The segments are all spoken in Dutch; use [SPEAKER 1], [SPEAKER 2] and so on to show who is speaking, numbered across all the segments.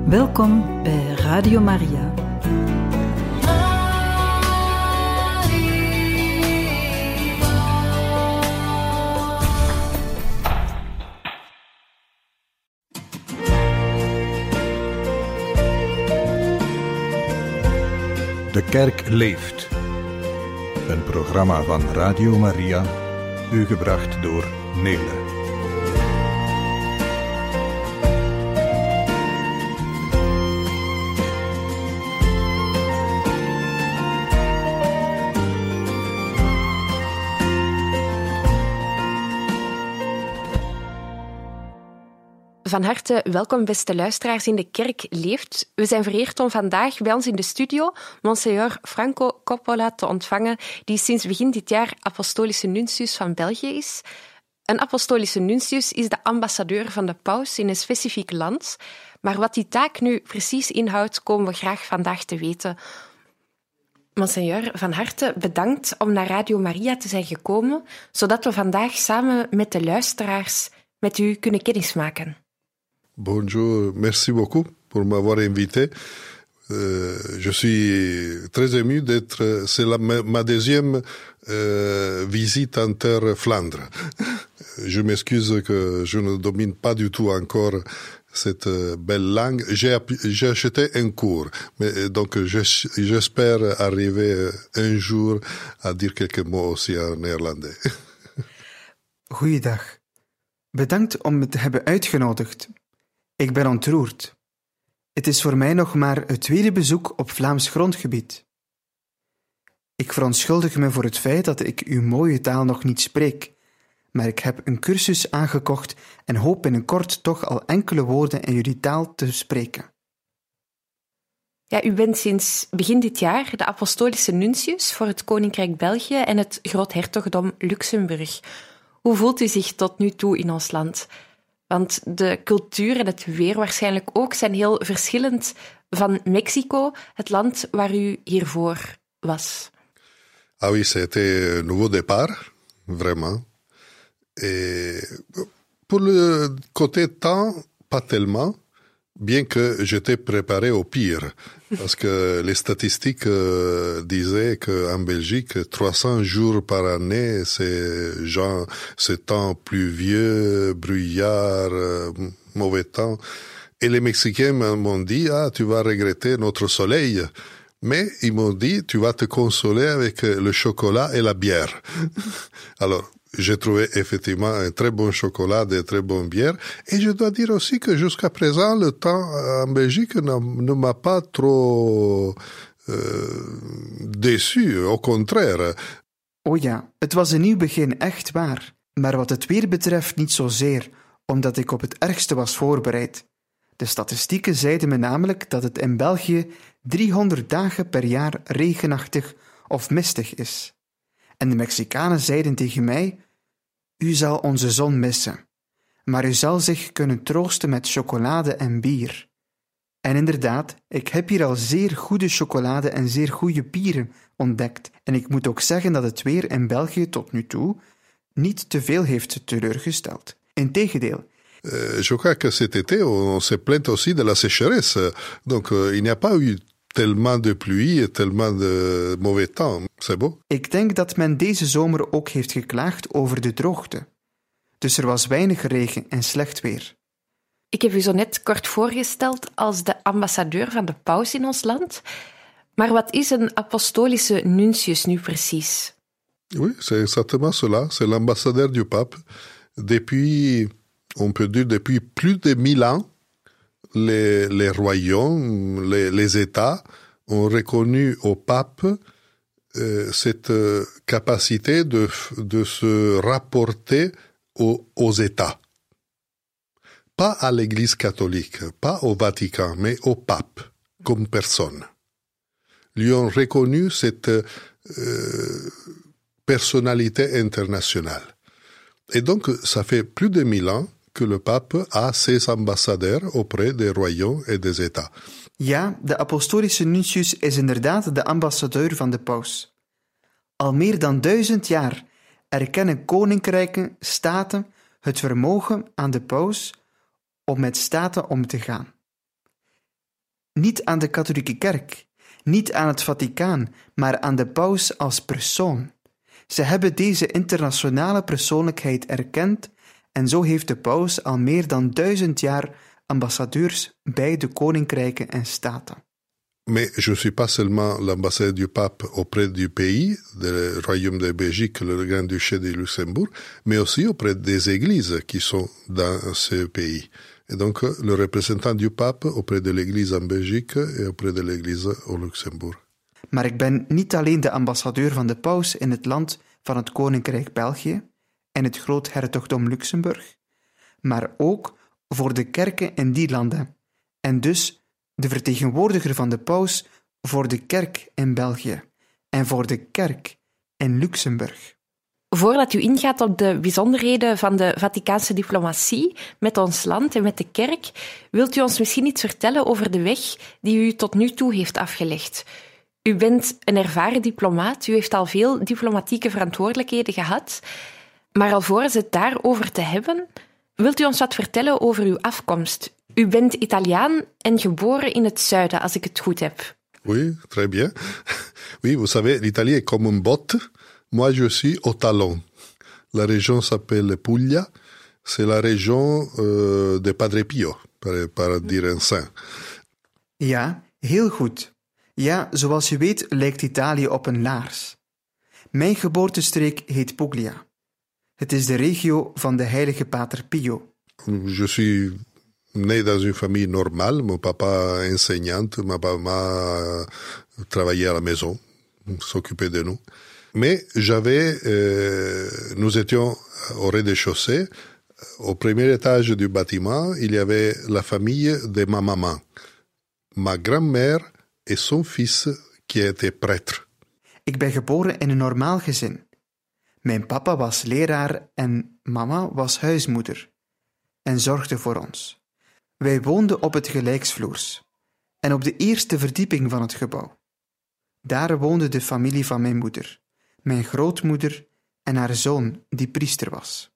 [SPEAKER 1] Welkom bij Radio Maria.
[SPEAKER 2] De Kerk leeft. Een programma van Radio Maria, u gebracht door Nele.
[SPEAKER 3] Van harte welkom, beste luisteraars in De Kerk leeft. We zijn vereerd om vandaag bij ons in de studio Monseigneur Franco Coppola te ontvangen, die sinds begin dit jaar apostolische nuntius van België is. Een apostolische nuntius is de ambassadeur van de paus in een specifiek land. Maar wat die taak nu precies inhoudt, komen we graag vandaag te weten. Monseigneur, van harte bedankt om naar Radio Maria te zijn gekomen, zodat we vandaag samen met de luisteraars met u kunnen kennismaken.
[SPEAKER 4] Bonjour, merci beaucoup pour m'avoir invité. Je suis très ému d'être... C'est ma deuxième visite en terre Flandre. Je m'excuse que je ne domine pas du tout encore cette belle langue. J'ai acheté un cours, mais donc j'espère arriver un jour à dire quelques mots aussi en néerlandais.
[SPEAKER 5] Goeiedag. Bedankt om me te hebben uitgenodigd. Ik ben ontroerd. Het is voor mij nog maar het tweede bezoek op Vlaams grondgebied. Ik verontschuldig me voor het feit dat ik uw mooie taal nog niet spreek, maar ik heb een cursus aangekocht en hoop binnenkort toch al enkele woorden in jullie taal te spreken.
[SPEAKER 3] Ja, u bent sinds begin dit jaar de apostolische nuntius voor het Koninkrijk België en het Groothertogdom Luxemburg. Hoe voelt u zich tot nu toe in ons land? Want de cultuur en het weer waarschijnlijk ook zijn heel verschillend van Mexico, het land waar u hiervoor was.
[SPEAKER 4] Ah oui, c'était un nouveau départ, vraiment. Et pour le côté temps, pas tellement, bien que j'étais préparé au pire. Parce que les statistiques disaient qu'en Belgique, 300 jours par année, c'est temps pluvieux, brouillard, mauvais temps. Et les Mexicains m'ont dit, tu vas regretter notre soleil. Mais ils m'ont dit, tu vas te consoler avec le chocolat et la bière. Alors, j'ai trouvé effectivement un très bon chocolat, des très bonnes bières. Et je dois dire aussi que jusqu'à présent, le temps en Belgique ne m'a pas trop déçu. Au contraire.
[SPEAKER 5] Oh ja, het was een nieuw begin, echt waar. Maar wat het weer betreft niet zozeer, omdat ik op het ergste was voorbereid. De statistieken zeiden me namelijk dat het in België 300 dagen per jaar regenachtig of mistig is. En de Mexicanen zeiden tegen mij, u zal onze zon missen, maar u zal zich kunnen troosten met chocolade en bier. En inderdaad, ik heb hier al zeer goede chocolade en zeer goede bieren ontdekt. En ik moet ook zeggen dat het weer in België tot nu toe niet te veel heeft teleurgesteld. Integendeel.
[SPEAKER 4] Je crois que cet été, on s'est plaint aussi de la sécheresse. Donc, il n'y a pas eu tellement de pluie et tellement de mauvais temps. C'est beau.
[SPEAKER 5] Ik denk dat men deze zomer ook heeft geklaagd over de droogte. Dus er was weinig regen en slecht weer.
[SPEAKER 3] Ik heb u zo net kort voorgesteld als de ambassadeur van de paus in ons land. Maar wat is een apostolische nuntius nu precies?
[SPEAKER 4] Oui, c'est exactement cela. C'est l'ambassadeur du pape. Depuis, on peut dire depuis plus de 1000 ans, les royaumes, les États ont reconnu au pape cette capacité de se rapporter aux États. Pas à l'Église catholique, pas au Vatican, mais au pape, comme personne. Lui ont reconnu cette personnalité internationale. Et donc, ça fait plus de 1000 ans que le pape a ses ambassadeurs auprès des royaumes et des États.
[SPEAKER 5] Ja, de apostolische nuntius is inderdaad de ambassadeur van de paus. Al meer dan 1000 jaar erkennen koninkrijken, staten, het vermogen aan de paus om met staten om te gaan. Niet aan de katholieke kerk, niet aan het Vaticaan, maar aan de paus als persoon. Ze hebben deze internationale persoonlijkheid erkend en zo heeft de paus al meer dan 1000 jaar ambassadeurs bij de koninkrijken en staten.
[SPEAKER 4] Mais je ne suis pas seulement l'ambassadeur du pape auprès du pays, du royaume de Belgique, le Grand-Duché de Luxembourg, mais aussi auprès des églises qui sont dans ce pays. Et donc, le représentant du pape auprès de l'église en Belgique et auprès de l'église au Luxembourg.
[SPEAKER 5] Maar ik ben niet alleen de ambassadeur van de paus in het land van het Koninkrijk België en het Groothertogdom Luxemburg, maar ook voor de kerken in die landen en dus de vertegenwoordiger van de paus voor de kerk in België en voor de kerk in Luxemburg.
[SPEAKER 3] Voordat u ingaat op de bijzonderheden van de Vaticaanse diplomatie met ons land en met de kerk, wilt u ons misschien iets vertellen over de weg die u tot nu toe heeft afgelegd? U bent een ervaren diplomaat, u heeft al veel diplomatieke verantwoordelijkheden gehad, maar alvorens het daarover te hebben, wilt u ons wat vertellen over uw afkomst? U bent Italiaan en geboren in het zuiden, als ik het goed heb.
[SPEAKER 4] Oui, très bien. Oui, vous savez, l'Italie est comme une botte. Moi, je suis au talon. La région s'appelle Puglia. C'est la région de Padre Pio, para dire un saint.
[SPEAKER 5] Ja, heel goed. Ja, zoals je weet lijkt Italië op een laars. Mijn geboortestreek heet Puglia. Het is de regio van de heilige Pater Pio.
[SPEAKER 4] Je suis né dans une famille normale. Mon papa enseignante, ma maman travaillait à la maison, s'occupait de nous. Mais nous étions au rez-de-chaussée. Au premier étage du bâtiment, il y avait la famille de ma maman, ma grand-mère et son fils qui était prêtre.
[SPEAKER 5] Ik ben geboren in een normaal gezin. Mijn papa was leraar en mama was huismoeder en zorgde voor ons. Wij woonden op het gelijksvloers en op de eerste verdieping van het gebouw. Daar woonde de familie van mijn moeder, mijn grootmoeder en haar zoon, die priester was.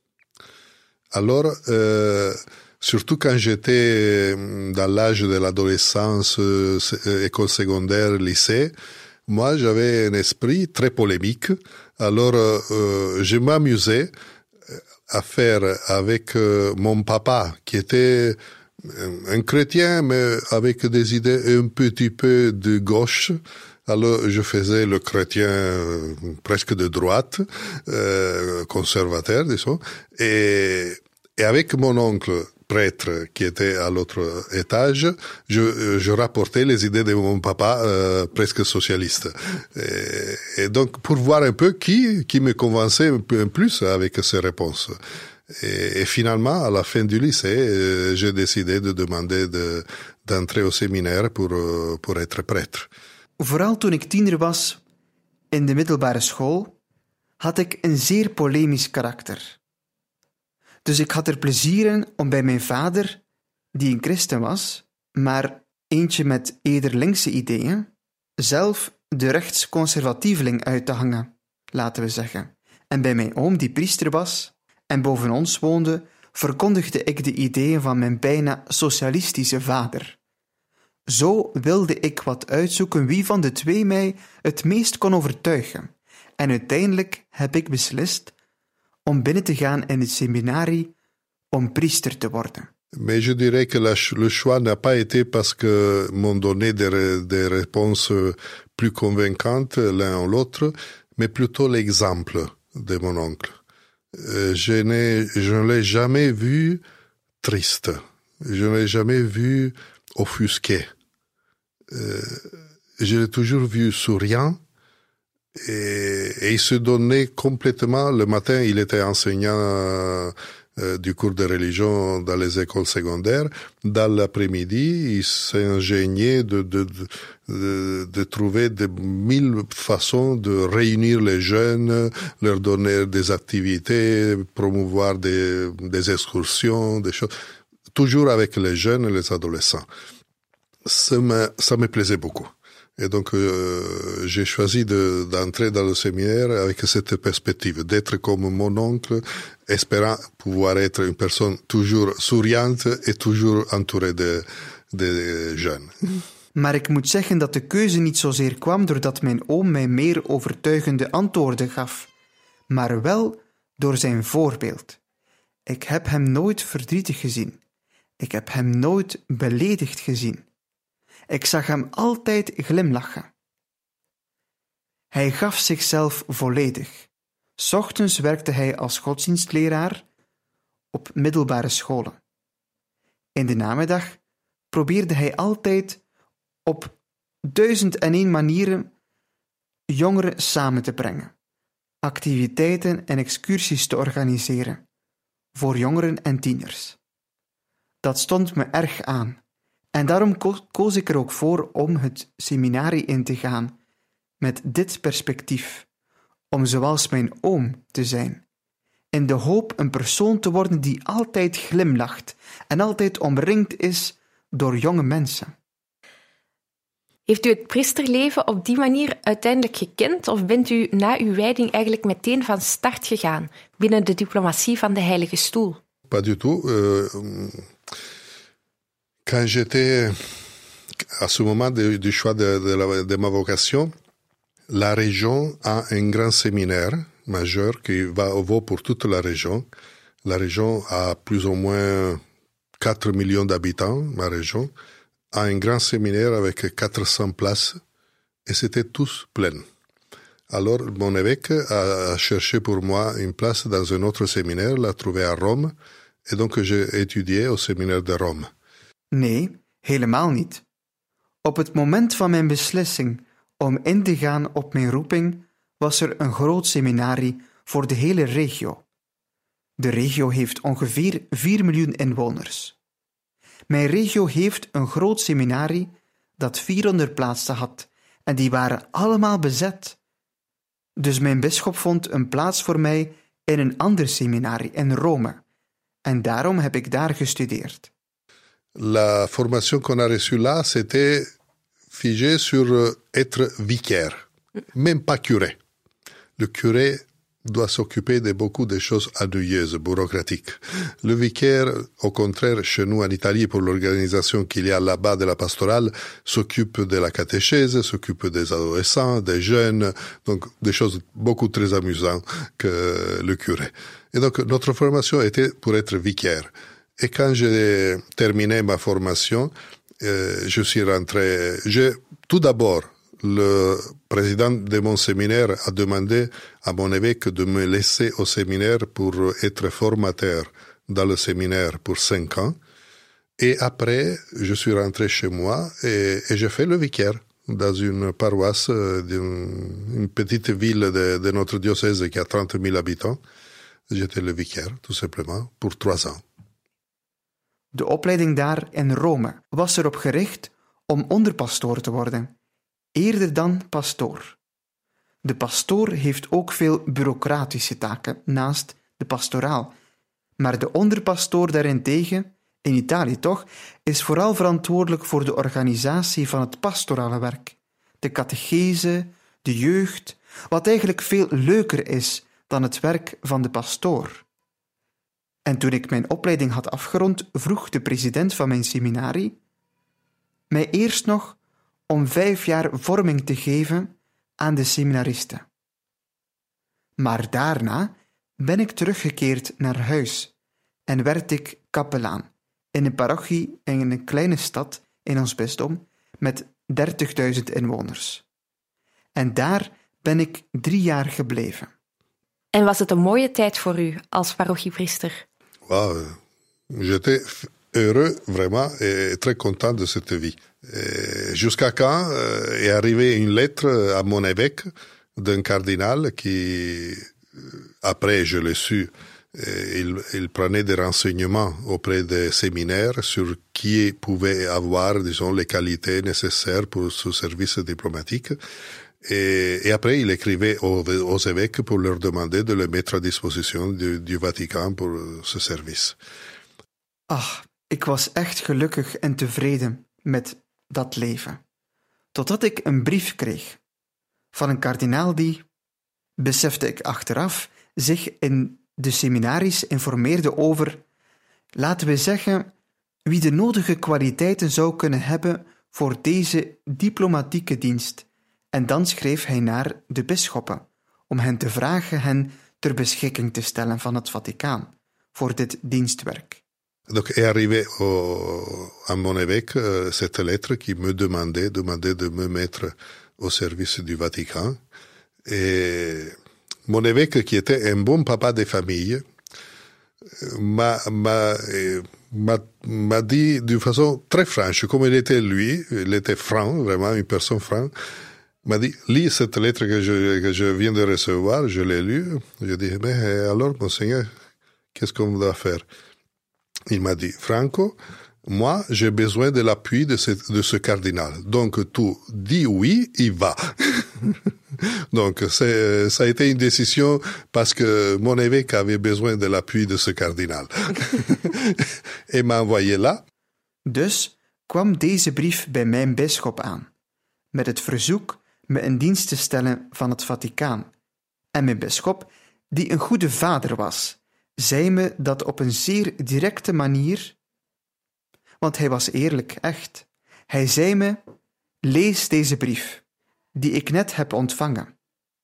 [SPEAKER 4] Alors, surtout quand j'étais dans l'âge de l'adolescence, école secondaire, lycée, moi j'avais un esprit très polémique. Alors, je m'amusais à faire avec mon papa, qui était un chrétien, mais avec des idées un petit peu de gauche. Alors, je faisais le chrétien presque de droite, conservateur, disons. Et avec mon oncle prêtre qui était à l'autre étage, je rapportais les idées de mon papa presque socialiste. Et donc, pour voir un peu qui me convainçait un peu plus avec ces réponses. Et finalement, à la fin du lycée, j'ai décidé de demander d'entrer au séminaire pour être prêtre.
[SPEAKER 5] Vooral toen ik tiener was, in de middelbare school, had ik een zeer polemisch karakter. Dus ik had er plezier in om bij mijn vader, die een christen was, maar eentje met eerder linkse ideeën, zelf de rechtsconservatieveling uit te hangen, laten we zeggen. En bij mijn oom, die priester was en boven ons woonde, verkondigde ik de ideeën van mijn bijna socialistische vader. Zo wilde ik wat uitzoeken wie van de twee mij het meest kon overtuigen. En uiteindelijk heb ik beslist om binnen te gaan in het seminarie om priester te worden.
[SPEAKER 4] Mais je dirais que le choix n'a pas été parce que m'ont donné des réponses plus convaincantes l'un ou l'autre, mais plutôt l'exemple de mon oncle. Je ne l'ai jamais vu triste. Je ne l'ai jamais vu offusqué. Je l'ai toujours vu souriant et il se donnait complètement. Le matin, il était enseignant du cours de religion dans les écoles secondaires. Dans l'après-midi, il s'ingéniait de trouver de 1000 façons de réunir les jeunes, leur donner des activités, promouvoir des excursions, des choses, toujours avec les jeunes et les adolescents. Ça me plaisait beaucoup. Et donc, j'ai choisi d'entrer dans le séminaire avec cette perspective, d'être comme mon oncle, espérant pouvoir être une personne toujours souriante et toujours entourée des jeunes.
[SPEAKER 5] Maar ik moet zeggen dat de keuze niet zozeer kwam doordat mijn oom mij meer overtuigende antwoorden gaf, maar wel door zijn voorbeeld. Ik heb hem nooit verdrietig gezien. Ik heb hem nooit beledigd gezien. Ik zag hem altijd glimlachen. Hij gaf zichzelf volledig. 's Ochtends werkte hij als godsdienstleraar op middelbare scholen. In de namiddag probeerde hij altijd op 1001 manieren jongeren samen te brengen, activiteiten en excursies te organiseren voor jongeren en tieners. Dat stond me erg aan en daarom koos ik er ook voor om het seminarie in te gaan met dit perspectief, om zoals mijn oom te zijn, in de hoop een persoon te worden die altijd glimlacht en altijd omringd is door jonge mensen.
[SPEAKER 3] Heeft u het priesterleven op die manier uiteindelijk gekend of bent u na uw wijding eigenlijk meteen van start gegaan binnen de diplomatie van de Heilige Stoel?
[SPEAKER 4] Pas du tout. Quand j'étais à ce moment du choix de ma vocation, la région a un grand séminaire majeur qui vaut pour toute la région. La région a plus ou moins 4 millions d'habitants, ma région, a un grand séminaire avec 400 places et c'était tous pleins. Alors mon évêque a cherché pour moi une place dans un autre séminaire, l'a trouvé à Rome et donc j'ai étudié au séminaire de Rome.
[SPEAKER 5] Nee, helemaal niet. Op het moment van mijn beslissing om in te gaan op mijn roeping was er een groot seminarie voor de hele regio. De regio heeft ongeveer 4 miljoen inwoners. Mijn regio heeft een groot seminarie dat 400 plaatsen had en die waren allemaal bezet. Dus mijn bisschop vond een plaats voor mij in een ander seminarie in Rome en daarom heb ik daar gestudeerd.
[SPEAKER 4] La formation qu'on a reçue là, c'était figé sur être vicaire, même pas curé. Le curé doit s'occuper de beaucoup de choses ennuyeuses, bureaucratiques. Le vicaire, au contraire, chez nous en Italie, pour l'organisation qu'il y a là-bas de la pastorale, s'occupe de la catéchèse, s'occupe des adolescents, des jeunes, donc des choses beaucoup très amusantes que le curé. Et donc notre formation était pour être vicaire. Et quand j'ai terminé ma formation, je suis rentré. Tout d'abord, le président de mon séminaire a demandé à mon évêque de me laisser au séminaire pour être formateur dans le séminaire pour 5 ans. Et après, je suis rentré chez moi et j'ai fait le vicaire dans une paroisse d'une petite ville de notre diocèse qui a 30 000 habitants. J'étais le vicaire, tout simplement, pour 3 ans.
[SPEAKER 5] De opleiding daar in Rome was erop gericht om onderpastoor te worden, eerder dan pastoor. De pastoor heeft ook veel bureaucratische taken naast de pastoraal, maar de onderpastoor daarentegen, in Italië toch, is vooral verantwoordelijk voor de organisatie van het pastorale werk, de catechese, de jeugd, wat eigenlijk veel leuker is dan het werk van de pastoor. En toen ik mijn opleiding had afgerond, vroeg de president van mijn seminarie mij eerst nog om 5 jaar vorming te geven aan de seminaristen. Maar daarna ben ik teruggekeerd naar huis en werd ik kapelaan in een parochie in een kleine stad in ons bisdom met 30.000 inwoners. En daar ben ik 3 jaar gebleven.
[SPEAKER 3] En was het een mooie tijd voor u als parochiepriester?
[SPEAKER 4] Wow, j'étais heureux vraiment et très content de cette vie. Jusqu'à quand est arrivée une lettre à mon évêque d'un cardinal qui, après je l'ai su, il prenait des renseignements auprès des séminaires sur qui pouvait avoir, disons, les qualités nécessaires pour ce service diplomatique. Et après, il écrivait aux évêques pour leur demander de le mettre à disposition du Vatican pour ce service.
[SPEAKER 5] Ach, ik was echt gelukkig en tevreden met dat leven. Totdat ik een brief kreeg van een kardinaal die, besefte ik achteraf, zich in de seminaries informeerde over, laten we zeggen, wie de nodige kwaliteiten zou kunnen hebben voor deze diplomatieke dienst, en dan schreef hij naar de bisschoppen om hen te vragen hen ter beschikking te stellen van het Vaticaan voor dit dienstwerk.
[SPEAKER 4] Donc est arrivé à mon évêque cette lettre qui me demandait de me mettre au service du Vatican. Et mon évêque, qui était un bon papa de famille, m'a dit d'une façon très franche, comme il était franc, vraiment une personne franche, m'a dit, lis cette lettre que je viens de recevoir, je l'ai lue. Je dis, mais alors, monseigneur, qu'est-ce qu'on doit faire? Il m'a dit, Franco, moi, j'ai besoin de l'appui de ce cardinal. Donc, tu dis oui, il va. Donc, ça a été une décision parce que mon évêque avait besoin de l'appui de ce cardinal. Et m'a envoyé là.
[SPEAKER 5] Dus kwam deze brief bij mijn bisschop aan, met het verzoek me in dienst te stellen van het Vaticaan. En mijn bisschop, die een goede vader was, zei me dat op een zeer directe manier, want hij was eerlijk, echt. Hij zei me, lees deze brief, die ik net heb ontvangen.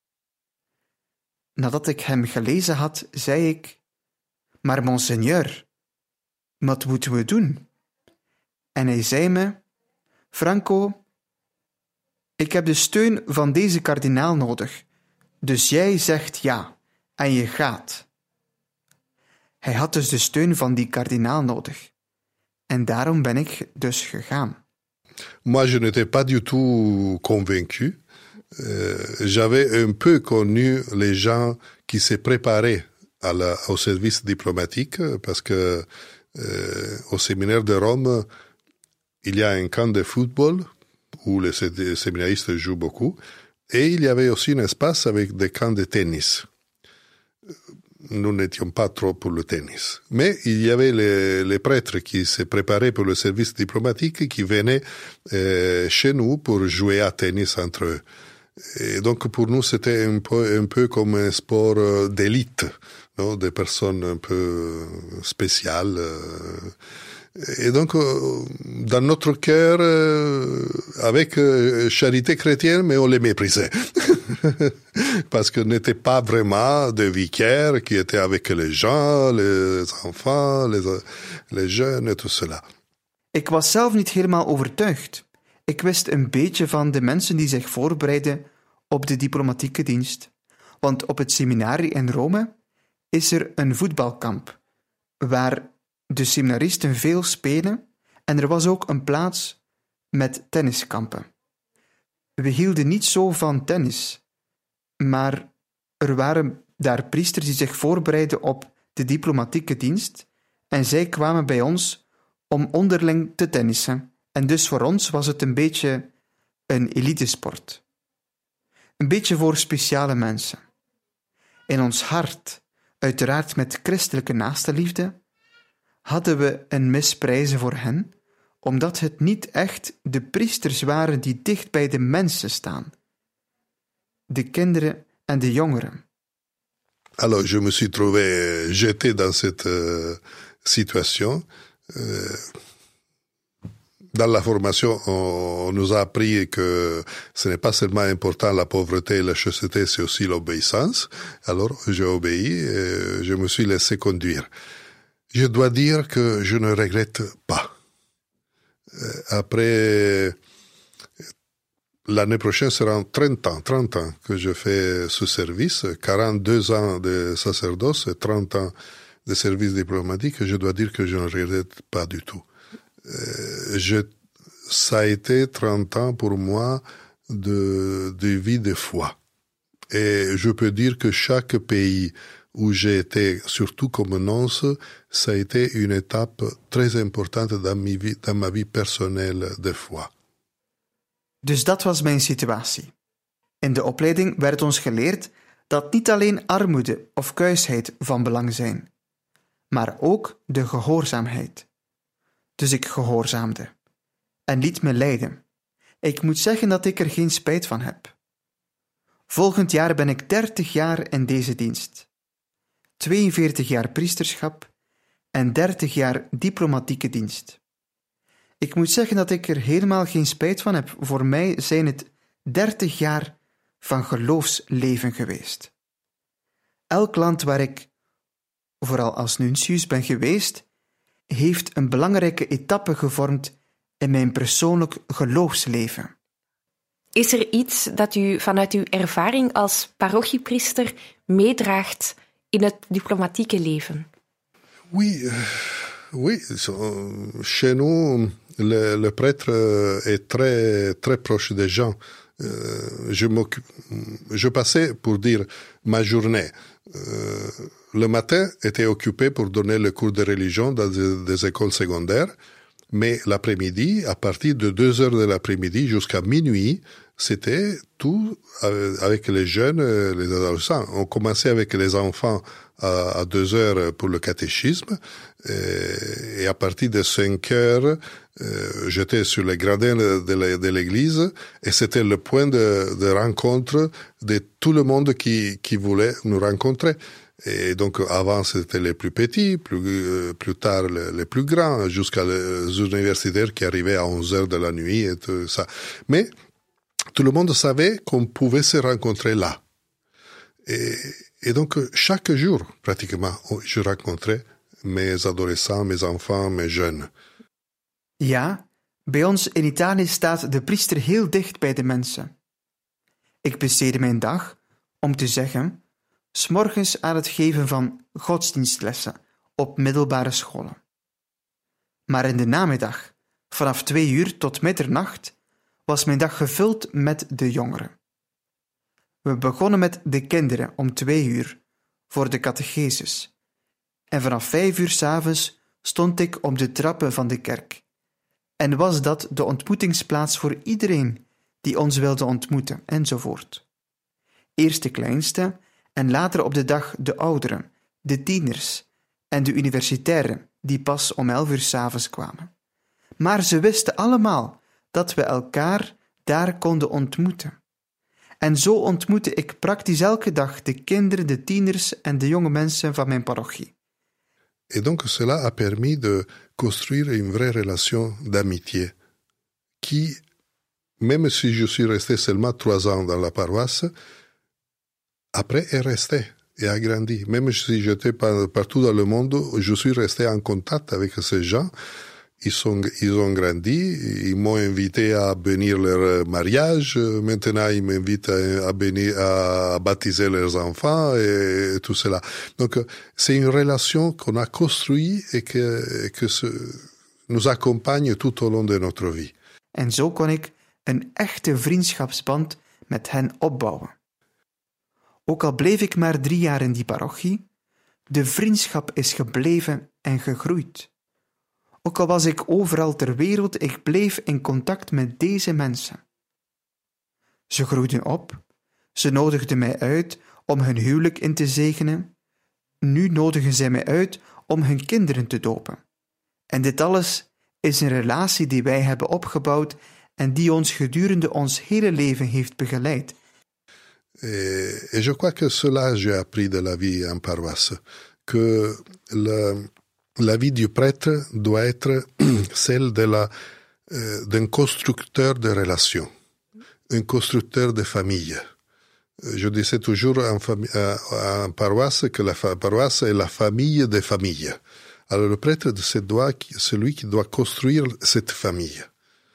[SPEAKER 5] Nadat ik hem gelezen had, zei ik, maar monseigneur, wat moeten we doen? En hij zei me, Franco, ik heb de steun van deze kardinaal nodig, dus jij zegt ja, en je gaat. Hij had dus de steun van die kardinaal nodig. En daarom ben ik dus gegaan.
[SPEAKER 4] Moi, je n'étais pas du tout convaincu. J'avais un peu connu les gens qui se préparaient au service diplomatique, parce que au séminaire de Rome, il y a un camp de football où les séminaristes jouent beaucoup, et il y avait aussi un espace avec des camps de tennis. Nous n'étions pas trop pour le tennis. Mais il y avait les prêtres qui se préparaient pour le service diplomatique qui venaient chez nous pour jouer à tennis entre eux. Et donc pour nous, c'était un peu comme un sport d'élite, non? Des personnes un peu spéciales. Et donc, dans notre cœur, avec charité chrétienne, mais on les méprisait. Parce que n'était pas vraiment de vicaires qui étaient avec les gens, les enfants, les jeunes et tout cela.
[SPEAKER 5] Ik was zelf niet helemaal overtuigd. Ik wist een beetje van de mensen die zich voorbereiden op de diplomatieke dienst. Want op het seminarie in Rome is er een voetbalkamp, waar de seminaristen veel spelen, en er was ook een plaats met tenniskampen. We hielden niet zo van tennis, maar er waren daar priesters die zich voorbereidden op de diplomatieke dienst, en zij kwamen bij ons om onderling te tennissen. En dus voor ons was het een beetje een elitesport. Een beetje voor speciale mensen. In ons hart, uiteraard met christelijke naastenliefde, hadden we een misprijzen voor hen, omdat het niet echt de priesters waren die dicht bij de mensen staan. De kinderen en de jongeren.
[SPEAKER 4] Alors, je me suis trouvé jeté dans cette situation. Dans la formation, on nous a appris que ce n'est pas seulement important la pauvreté et la chasteté, c'est aussi l'obéissance. Alors, j'ai obéi et je me suis laissé conduire. Je dois dire que je ne regrette pas. Après, l'année prochaine sera 30 ans que je fais ce service, 42 ans de sacerdoce et 30 ans de service diplomatique. Je dois dire que je ne regrette pas du tout. Ça a été 30 ans pour moi de vie de foi. Et je peux dire que chaque pays où j'ai été, surtout comme nonce, ça a été une étape très importante dans ma vie personnelle de foi.
[SPEAKER 5] Dus dat was mijn situatie. In de opleiding werd ons geleerd dat niet alleen armoede of kuisheid van belang zijn, maar ook de gehoorzaamheid. Dus ik gehoorzaamde en liet me leiden. Ik moet zeggen dat ik er geen spijt van heb. Volgend jaar ben ik 30 jaar in deze dienst. 42 jaar priesterschap en 30 jaar diplomatieke dienst. Ik moet zeggen dat ik er helemaal geen spijt van heb. Voor mij zijn het 30 jaar van geloofsleven geweest. Elk land waar ik, vooral als nuntius, ben geweest, heeft een belangrijke etappe gevormd in mijn persoonlijk geloofsleven.
[SPEAKER 3] Is er iets dat u vanuit uw ervaring als parochiepriester meedraagt in het diplomatieke leven?
[SPEAKER 4] Oui. Chez nous, le prêtre est très, très proche des gens. Je passais, pour dire, ma journée. Le matin était occupé pour donner le cours de religion dans des écoles secondaires, mais l'après-midi, à partir de 2 heures de l'après-midi jusqu'à minuit, c'était tout avec les jeunes, les adolescents. On commençait avec les enfants à 2 heures pour le catéchisme, et à partir de 5 heures, j'étais sur les gradins de l'église, et c'était le point de rencontre de tout le monde qui voulait nous rencontrer. Et donc, avant, c'était les plus petits, plus tard, les plus grands, jusqu'à les universitaires qui arrivaient à 11 heures de la nuit et tout ça. Mais tout le monde savait qu'on pouvait se rencontrer là. Et donc, chaque jour, pratiquement, je rencontrais mes adolescents, mes enfants, mes jeunes.
[SPEAKER 5] Ja, bij ons in Italië staat de priester heel dicht bij de mensen. Ik besteedde mijn dag, om te zeggen, 's morgens aan het geven van godsdienstlessen op middelbare scholen. Maar in de namiddag, vanaf 2 uur tot middernacht, was mijn dag gevuld met de jongeren. We begonnen met de kinderen om 2 uur, voor de catechesis. En vanaf 5 uur 's avonds stond ik op de trappen van de kerk. En was dat de ontmoetingsplaats voor iedereen die ons wilde ontmoeten, enzovoort. Eerst de kleinste, en later op de dag de ouderen, de tieners en de universitairen, die pas om 11 uur 's avonds kwamen. Maar ze wisten allemaal dat we elkaar daar konden ontmoeten. En zo ontmoette ik praktisch elke dag de kinderen, de tieners en de jonge mensen van mijn parochie.
[SPEAKER 4] Et donc cela a permis de construire une vraie relation d'amitié qui, même si je suis resté seulement 3 ans dans la paroisse, après est resté et a grandi. Même si j'étais partout dans le monde, je suis resté en contact avec ces gens. Ils ont grandi, ils m'ont invité à bénir leur mariage, maintenant ils m'invitent à baptiser leurs enfants et tout cela. Donc c'est une relation qu'on a construite et que nous accompagne tout au long de notre vie.
[SPEAKER 5] En zo kon ik een echte vriendschapsband met hen opbouwen. Ook al bleef ik maar 3 jaar in die parochie, de vriendschap is gebleven en gegroeid. Ook al was ik overal ter wereld, ik bleef in contact met deze mensen. Ze groeiden op, ze nodigden mij uit om hun huwelijk in te zegenen. Nu nodigen zij mij uit om hun kinderen te dopen. En dit alles is een relatie die wij hebben opgebouwd en die ons gedurende ons hele leven heeft begeleid.
[SPEAKER 4] Et je crois que cela j'ai appris de la vie en paroisse, que la vie du prêtre doit être celle d'un constructeur de relations, un constructeur de famille. Je disais toujours en paroisse que la paroisse est la famille des familles. Alors le prêtre, c'est celui qui doit construire cette famille,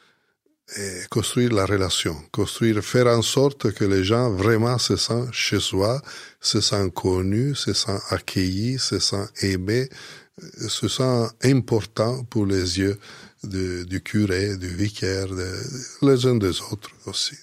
[SPEAKER 4] et construire la relation, faire en sorte que les gens vraiment se sentent chez soi, se sentent connus, se sentent accueillis, se sentent aimés, se sentent importants pour les yeux du curé, du vicaire, les uns des autres aussi.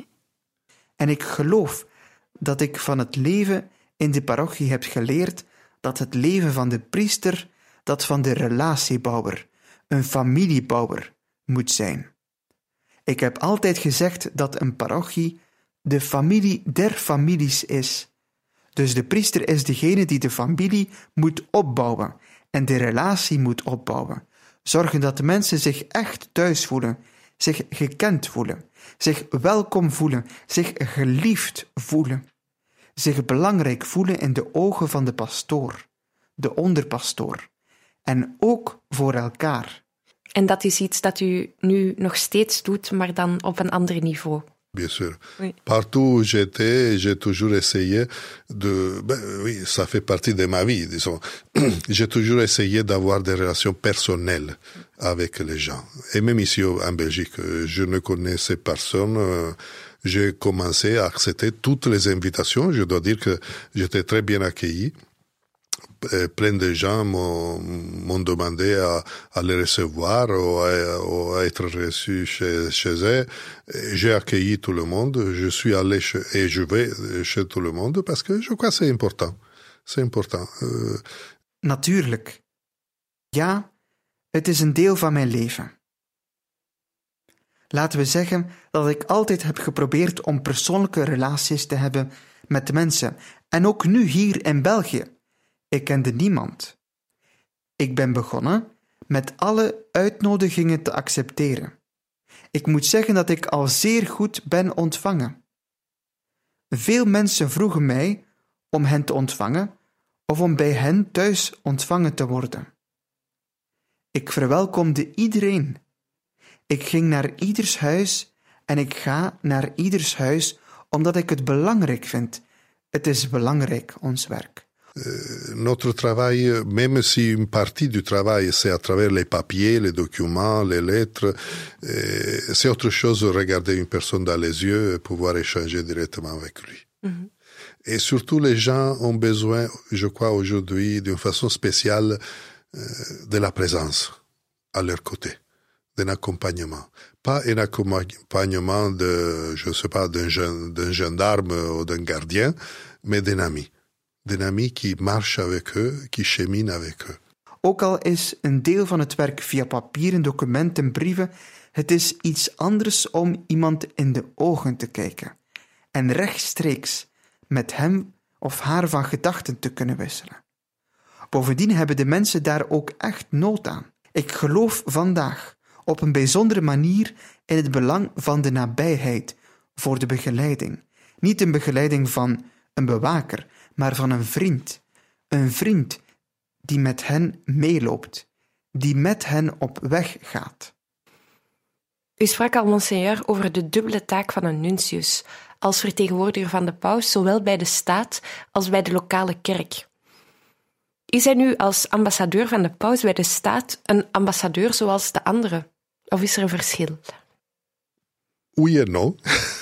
[SPEAKER 5] En ik geloof dat ik van het leven in de parochie heb geleerd dat het leven van de priester dat van de relatiebouwer, een familiebouwer, moet zijn. Ik heb altijd gezegd dat een parochie de familie der families is. Dus de priester is degene die de familie moet opbouwen en de relatie moet opbouwen. Zorgen dat de mensen zich echt thuis voelen, zich gekend voelen, zich welkom voelen, zich geliefd voelen, zich belangrijk voelen in de ogen van de pastoor, de onderpastoor, en ook voor elkaar.
[SPEAKER 3] En dat is iets dat u nu nog steeds doet, maar dan op een ander niveau.
[SPEAKER 4] Bien sûr.
[SPEAKER 3] Oui.
[SPEAKER 4] Partout où j'étais, j'ai toujours essayé oui, ça fait partie de ma vie, disons. J'ai toujours essayé d'avoir des relations personnelles avec les gens. Et même ici en Belgique, je ne connaissais personne. J'ai commencé à accepter toutes les invitations. Je dois dire que j'étais très bien accueilli. Plein de gens m'ont demandé à les recevoir ou à être reçu chez eux. J'ai accueilli tout le monde. Je suis allé et je vais chez tout le monde parce que je crois que c'est important. C'est important.
[SPEAKER 5] Natuurlijk. Ja, het is een deel van mijn leven. Laten we zeggen dat ik altijd heb geprobeerd om persoonlijke relaties te hebben met de mensen. En ook nu hier in België. Ik kende niemand. Ik ben begonnen met alle uitnodigingen te accepteren. Ik moet zeggen dat ik al zeer goed ben ontvangen. Veel mensen vroegen mij om hen te ontvangen of om bij hen thuis ontvangen te worden. Ik verwelkomde iedereen. Ik ging naar ieders huis en ik ga naar ieders huis omdat ik het belangrijk vind. Het is belangrijk, ons werk.
[SPEAKER 4] Notre travail, même si une partie du travail c'est à travers les papiers, les documents, les lettres, c'est autre chose de regarder une personne dans les yeux et pouvoir échanger directement avec lui. Mm-hmm. Et surtout les gens ont besoin, je crois aujourd'hui, d'une façon spéciale de la présence à leur côté, d'un accompagnement. Pas un accompagnement je sais pas, d'un gendarme ou d'un gardien, mais d'un ami. D'un ami qui marche avec eux, qui chemine avec eux.
[SPEAKER 5] Ook al is een deel van het werk via papieren, documenten, brieven, het is iets anders om iemand in de ogen te kijken en rechtstreeks met hem of haar van gedachten te kunnen wisselen. Bovendien hebben de mensen daar ook echt nood aan. Ik geloof vandaag op een bijzondere manier in het belang van de nabijheid voor de begeleiding. Niet een begeleiding van een bewaker, maar van een vriend. Een vriend die met hen meeloopt, die met hen op weg gaat.
[SPEAKER 3] U sprak al, monseigneur, over de dubbele taak van een nuntius, als vertegenwoordiger van de paus, zowel bij de staat als bij de lokale kerk. Is hij nu als ambassadeur van de paus bij de staat een ambassadeur zoals de anderen? Of is er een verschil?
[SPEAKER 4] Oui et non.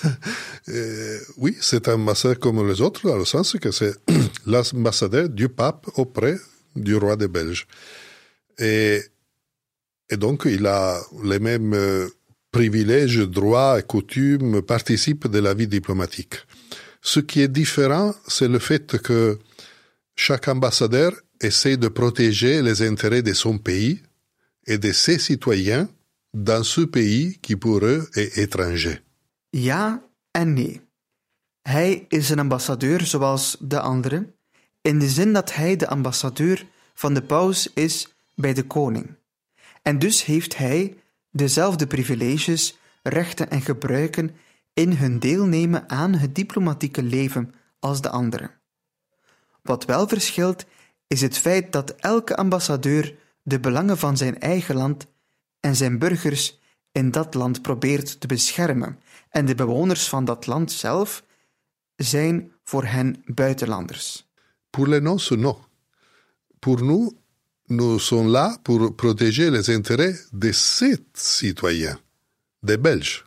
[SPEAKER 4] Oui, c'est un ambassadeur comme les autres, dans le sens que c'est l'ambassadeur du pape auprès du roi des Belges. Et donc, il a les mêmes privilèges, droits et coutumes, participe de la vie diplomatique. Ce qui est différent, c'est le fait que chaque ambassadeur essaie de protéger les intérêts de son pays et de ses citoyens dans ce pays qui pour eux est étranger.
[SPEAKER 5] Ja en nee. Hij is een ambassadeur zoals de anderen, in de zin dat hij de ambassadeur van de paus is bij de koning. En dus heeft hij dezelfde privileges, rechten en gebruiken in hun deelnemen aan het diplomatieke leven als de anderen. Wat wel verschilt, is het feit dat elke ambassadeur de belangen van zijn eigen land en zijn burgers in dat land probeert te beschermen, en de bewoners van dat land zelf zijn voor hen buitenlanders.
[SPEAKER 4] Pour les nôtres, non. Pour nous, nous sommes là pour protéger les intérêts de ces citoyens, des Belges.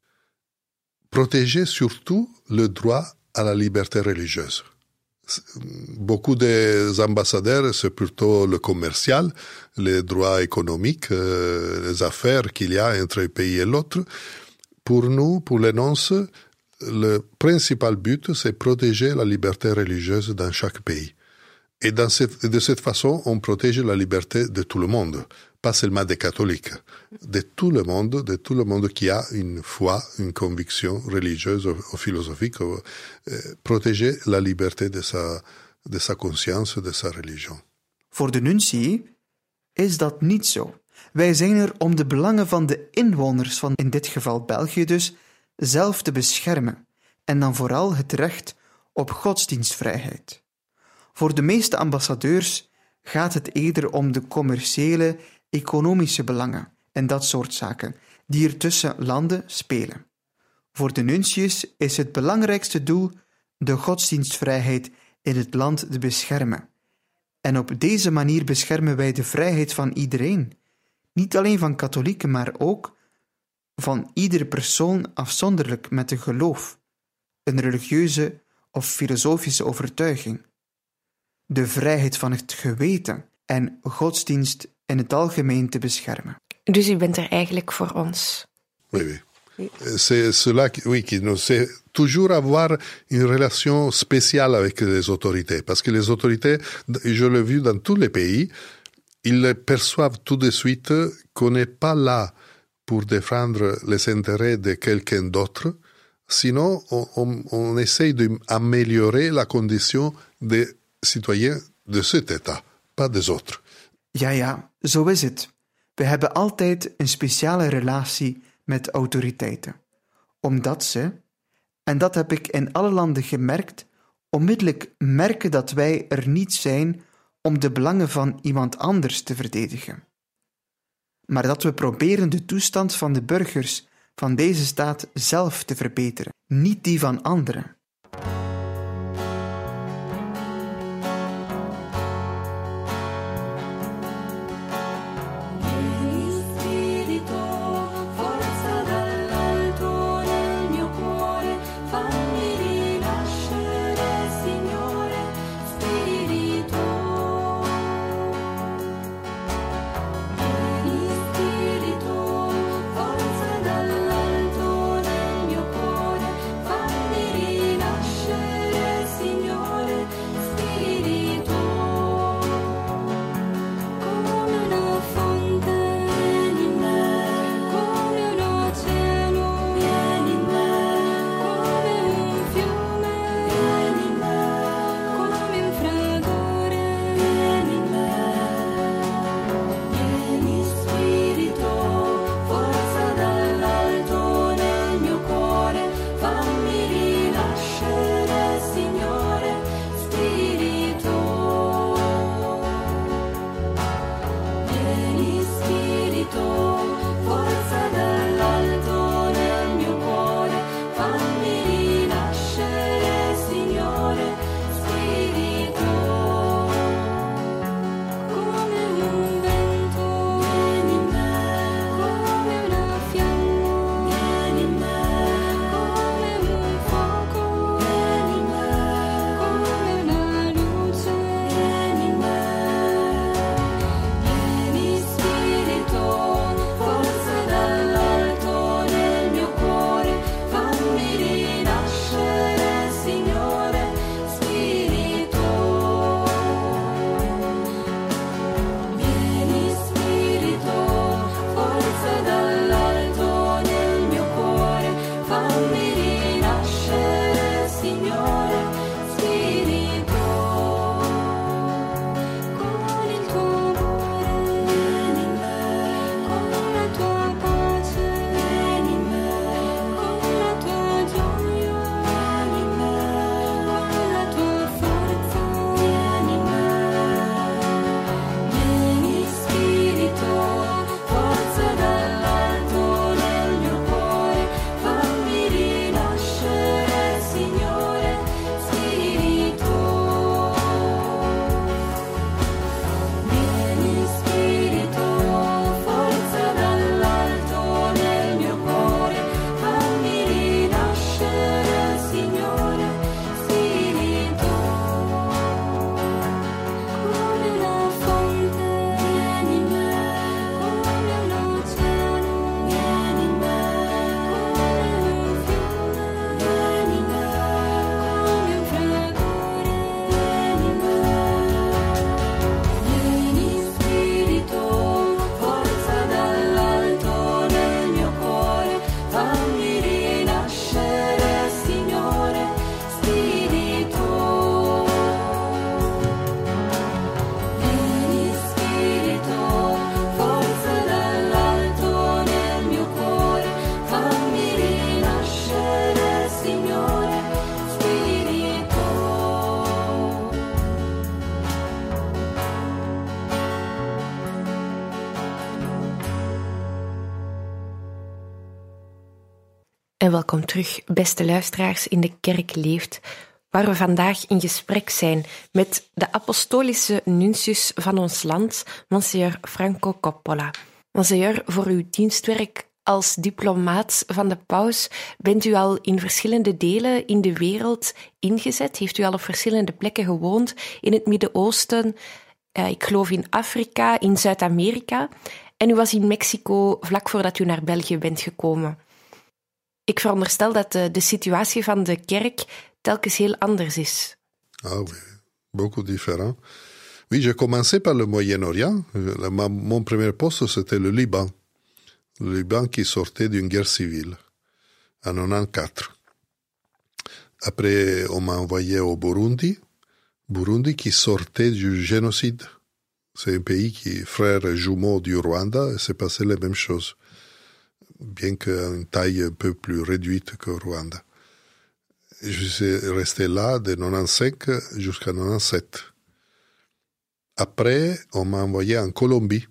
[SPEAKER 4] Protéger surtout le droit à la liberté religieuse. Beaucoup des ambassadeurs, c'est plutôt le commercial, les droits économiques, les affaires qu'il y a entre un pays et l'autre. Pour nous, pour les nonces, le principal but, c'est protéger la liberté religieuse dans chaque pays. Et de cette façon, on protège la liberté de tout le monde, pas seulement des catholiques, de tout le monde qui a une foi, une conviction religieuse ou philosophique, protéger la liberté de sa conscience, de sa religion.
[SPEAKER 5] Voor de nuntie is dat niet zo. Wij zijn er om de belangen van de inwoners van, in dit geval België dus, zelf te beschermen, en dan vooral het recht op godsdienstvrijheid. Voor de meeste ambassadeurs gaat het eerder om de commerciële, economische belangen en dat soort zaken, die er tussen landen spelen. Voor de nuntius is het belangrijkste doel de godsdienstvrijheid in het land te beschermen. En op deze manier beschermen wij de vrijheid van iedereen, niet alleen van katholieken, maar ook van iedere persoon afzonderlijk met een geloof, een religieuze of filosofische overtuiging. De vrijheid van het geweten en godsdienst in het algemeen te beschermen.
[SPEAKER 3] Dus u bent er eigenlijk voor ons?
[SPEAKER 4] Oui, oui. C'est cela c'est toujours avoir une relation spéciale avec les autorités. Parce que les autorités, je l'ai vu dans tous les pays, ils perçoivent tout de suite qu'on n'est pas là pour défendre les intérêts de quelqu'un d'autre, sinon on essaye d'améliorer la condition des citoyens de cet État, pas des autres.
[SPEAKER 5] Ja, zo is het. We hebben altijd een speciale relatie met autoriteiten, omdat ze, en dat heb ik in alle landen gemerkt, onmiddellijk merken dat wij er niet zijn om de belangen van iemand anders te verdedigen, maar dat we proberen de toestand van de burgers van deze staat zelf te verbeteren, niet die van anderen.
[SPEAKER 6] Fammi
[SPEAKER 3] En welkom terug, beste luisteraars in De Kerk Leeft, waar we vandaag in gesprek zijn met de apostolische nuntius van ons land, Monseigneur Franco Coppola. Monseigneur, voor uw dienstwerk als diplomaat van de paus bent u al in verschillende delen in de wereld ingezet. Heeft u al op verschillende plekken gewoond, in het Midden-Oosten, ik geloof in Afrika, in Zuid-Amerika. En u was in Mexico vlak voordat u naar België bent gekomen. Ik veronderstel dat de situatie van de kerk telkens heel anders is.
[SPEAKER 4] Ah oui, beaucoup différent. Oui, j'ai commencé par le Moyen-Orient. Mon premier poste, c'était le Liban. Le Liban qui sortait d'une guerre civile en 1994. Après, on m'a envoyé au Burundi. Burundi qui sortait du génocide. C'est un pays qui est frère jumeau du Rwanda et c'est passé la même chose. Bien qu'à une taille un peu plus réduite que Rwanda. Je suis resté là de 1995 jusqu'à 1997. Après, on m'a envoyé en Colombie,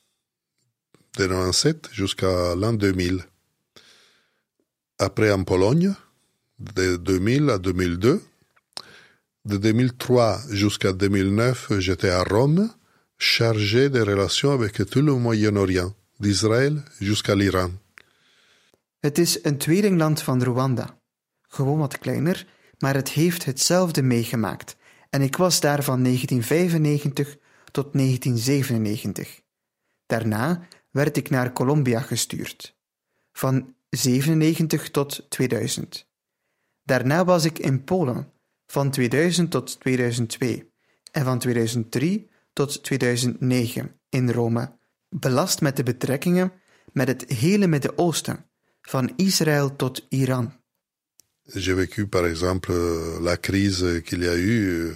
[SPEAKER 4] de 1997 jusqu'à l'an 2000. Après, en Pologne, de 2000 à 2002. De 2003 jusqu'à 2009, j'étais à Rome, chargé des relations avec tout le Moyen-Orient, d'Israël jusqu'à l'Iran.
[SPEAKER 5] Het is een tweelingland van Rwanda. Gewoon wat kleiner, maar het heeft hetzelfde meegemaakt. En ik was daar van 1995 tot 1997. Daarna werd ik naar Colombia gestuurd. Van 1997 tot 2000. Daarna was ik in Polen, van 2000 tot 2002. En van 2003 tot 2009 in Rome, belast met de betrekkingen met het hele Midden-Oosten, van Israël tot Iran.
[SPEAKER 4] J'ai vécu par exemple la crise qu'il y a eu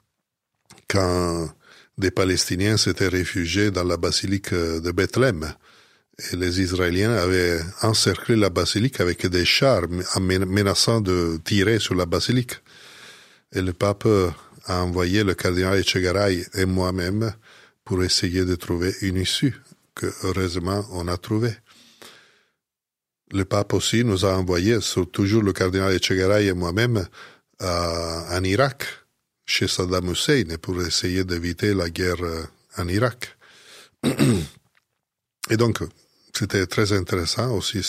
[SPEAKER 4] quand des Palestiniens s'étaient réfugiés dans la basilique de Bethléem. Et les Israéliens avaient encerclé la basilique avec des chars menaçant de tirer sur la basilique. Et le pape a envoyé le cardinal Echegaray et moi-même pour essayer de trouver une issue, que heureusement on a trouvé. Le pape aussi nous a envoyé, toujours le cardinal Echegaray et moi-même, en Irak, chez Saddam Hussein, pour essayer d'éviter la guerre en Irak. Et donc, c'était très intéressant aussi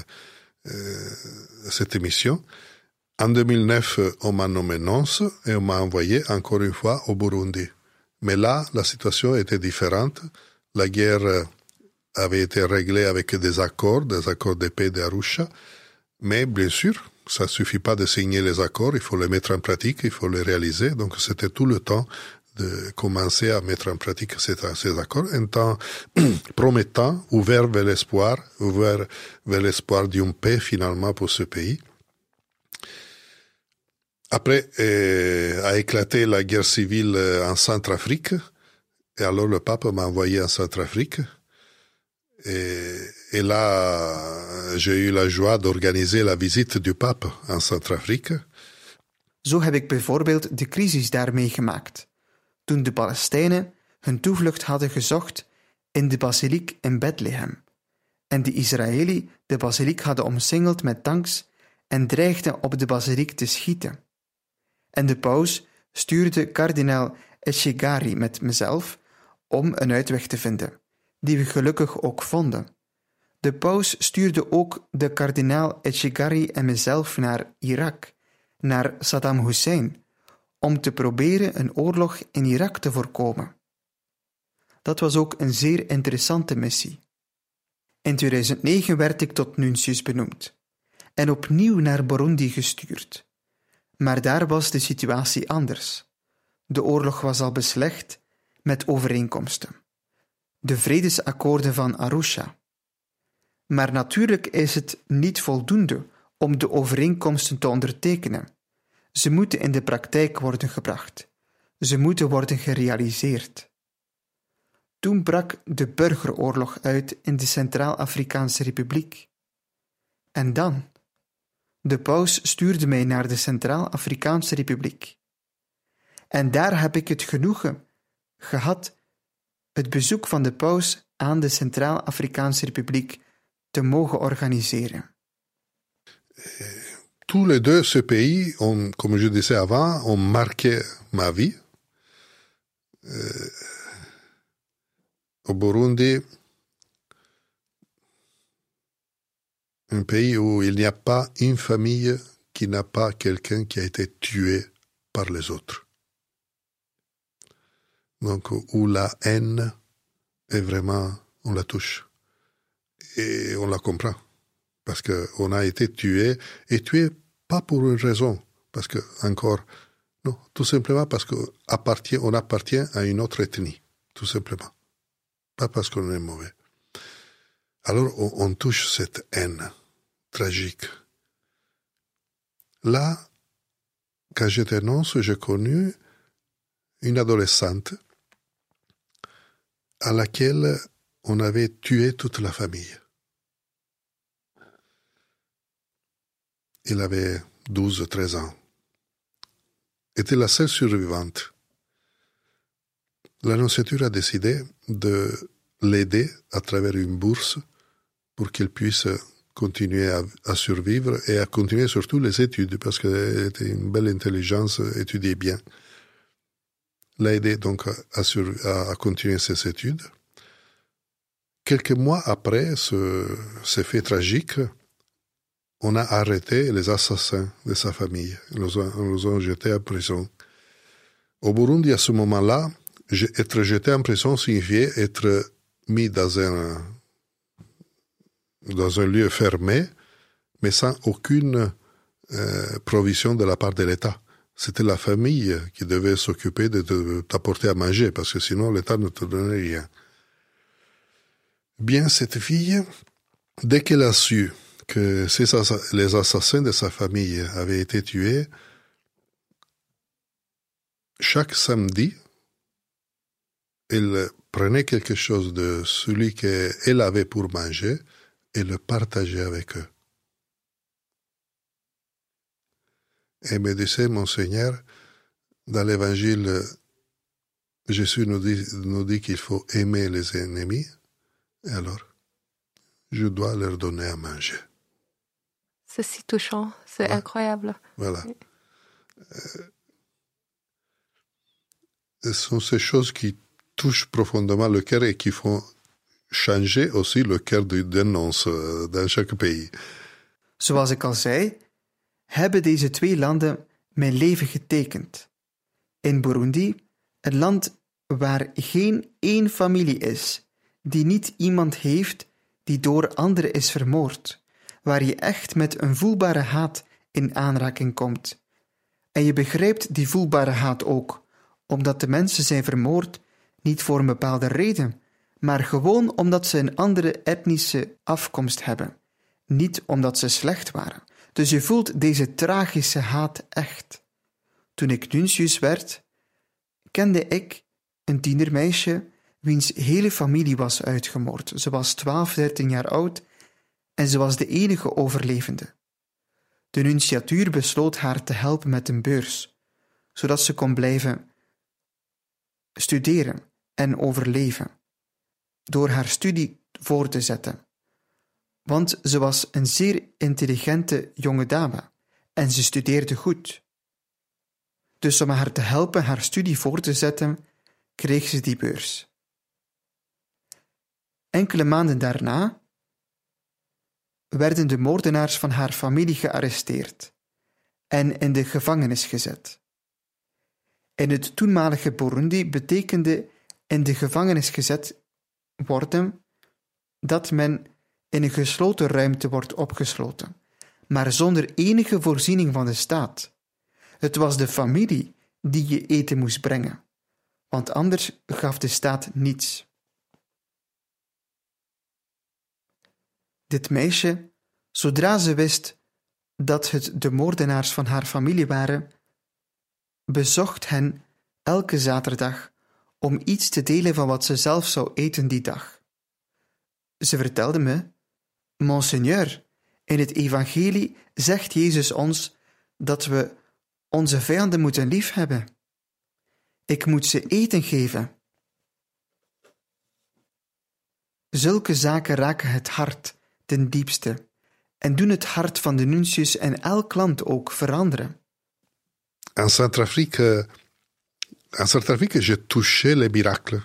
[SPEAKER 4] cette émission. En 2009, on m'a nommé nonce et on m'a envoyé encore une fois au Burundi. Mais là, la situation était différente. La guerre avait été réglée avec des accords de paix d'Arusha. Mais bien sûr, ça ne suffit pas de signer les accords, il faut les mettre en pratique, il faut les réaliser. Donc c'était tout le temps de commencer à mettre en pratique ces accords, un temps promettant, ouvert vers l'espoir d'une paix finalement pour ce pays. Après a éclaté la guerre civile en Centrafrique, et alors le pape m'a envoyé en Centrafrique. Et là, j'ai eu la joie d'organiser la visite du pape en Centrafrique.
[SPEAKER 5] Zo heb ik bijvoorbeeld de crisis daar meegemaakt, toen de Palestijnen hun toevlucht hadden gezocht in de basiliek in Bethlehem en de Israëli de basiliek hadden omsingeld met tanks en dreigden op de basiliek te schieten. En de paus stuurde kardinaal Echegaray met mezelf om een uitweg te vinden, die we gelukkig ook vonden. De paus stuurde ook de kardinaal Echegaray en mezelf naar Irak, naar Saddam Hussein, om te proberen een oorlog in Irak te voorkomen. Dat was ook een zeer interessante missie. In 2009 werd ik tot nuntius benoemd en opnieuw naar Burundi gestuurd. Maar daar was de situatie anders. De oorlog was al beslecht met overeenkomsten. De vredesakkoorden van Arusha. Maar natuurlijk is het niet voldoende om de overeenkomsten te ondertekenen. Ze moeten in de praktijk worden gebracht. Ze moeten worden gerealiseerd. Toen brak de burgeroorlog uit in de Centraal-Afrikaanse Republiek. En dan? De paus stuurde mij naar de Centraal-Afrikaanse Republiek. En daar heb ik het genoegen gehad het bezoek van de paus aan de Centraal-Afrikaanse Republiek te mogen organiseren.
[SPEAKER 4] Tous les deux, ce pays, comme je disais avant, ont marqué ma vie. Au Burundi, un pays où il n'y a pas une famille qui n'a pas quelqu'un qui a été tué par les autres. Donc, où la haine est vraiment, on la touche. Et on la comprend. Parce qu'on a été tué, et tué pas pour une raison. Parce que, encore, non, tout simplement parce qu'on appartient à une autre ethnie. Tout simplement. Pas parce qu'on est mauvais. Alors, on touche cette haine tragique. Là, quand j'étais nonce, j'ai connu une adolescente à laquelle on avait tué toute la famille. Il avait 12-13 ans. Était la seule survivante. L'Annonciature a décidé de l'aider à travers une bourse pour qu'elle puisse continuer à survivre et à continuer surtout les études parce qu'elle était une belle intelligence, étudiait bien. L'a aidé donc à continuer ses études. Quelques mois après ces faits tragiques, on a arrêté les assassins de sa famille. Ils nous ont jetés en prison. Au Burundi, à ce moment-là, être jeté en prison signifiait être mis dans un lieu fermé, mais sans aucune provision de la part de l'État. C'était la famille qui devait s'occuper de t'apporter à manger, parce que sinon l'État ne te donnait rien. Bien, cette fille, dès qu'elle a su que les assassins de sa famille avaient été tués, chaque samedi, elle prenait quelque chose de celui qu'elle avait pour manger et le partageait avec eux. Et me disait, Monseigneur, dans l'Évangile, Jésus nous dit qu'il faut aimer les ennemis, et alors, je dois leur donner à manger.
[SPEAKER 3] C'est si touchant, c'est incroyable.
[SPEAKER 4] Voilà. Ce sont ces choses qui touchent profondément le cœur et qui font changer aussi le cœur d'un nonce dans chaque pays.
[SPEAKER 5] Zoals ik al zei, hebben deze twee landen mijn leven getekend. In Burundi, een land waar geen één familie is, die niet iemand heeft die door anderen is vermoord, waar je echt met een voelbare haat in aanraking komt. En je begrijpt die voelbare haat ook, omdat de mensen zijn vermoord niet voor een bepaalde reden, maar gewoon omdat ze een andere etnische afkomst hebben, niet omdat ze slecht waren. Dus je voelt deze tragische haat echt. Toen ik nuncius werd, kende ik een tienermeisje wiens hele familie was uitgemoord. Ze was 12-13 jaar oud en ze was de enige overlevende. De nunciatuur besloot haar te helpen met een beurs, zodat ze kon blijven studeren en overleven, door haar studie voor te zetten. Want ze was een zeer intelligente jonge dame en ze studeerde goed. Dus om haar te helpen haar studie voor te zetten, kreeg ze die beurs. Enkele maanden daarna werden de moordenaars van haar familie gearresteerd en in de gevangenis gezet. In het toenmalige Burundi betekende in de gevangenis gezet worden dat men in een gesloten ruimte wordt opgesloten, maar zonder enige voorziening van de staat. Het was de familie die je eten moest brengen, want anders gaf de staat niets. Dit meisje, zodra ze wist dat het de moordenaars van haar familie waren, bezocht hen elke zaterdag om iets te delen van wat ze zelf zou eten die dag. Ze vertelde me, Monseigneur, in het evangelie zegt Jezus ons dat we onze vijanden moeten liefhebben. Ik moet ze eten geven. Zulke zaken raken het hart ten diepste en doen het hart van de nuncius en elk land ook veranderen.
[SPEAKER 4] En Centrafrique, j'ai touché les miracles.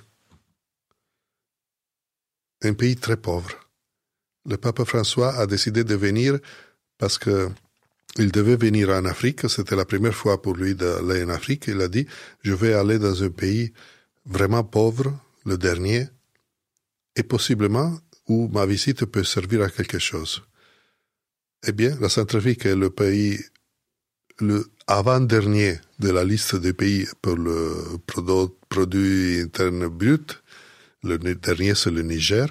[SPEAKER 4] Un pays très pauvre. Le pape François a décidé de venir parce que il devait venir en Afrique. C'était la première fois pour lui d'aller en Afrique. Il a dit, je vais aller dans un pays vraiment pauvre, le dernier, et possiblement où ma visite peut servir à quelque chose. Eh bien, la Centrafrique est le pays le avant-dernier de la liste des pays pour le produit interne brut. Le dernier, c'est le Niger.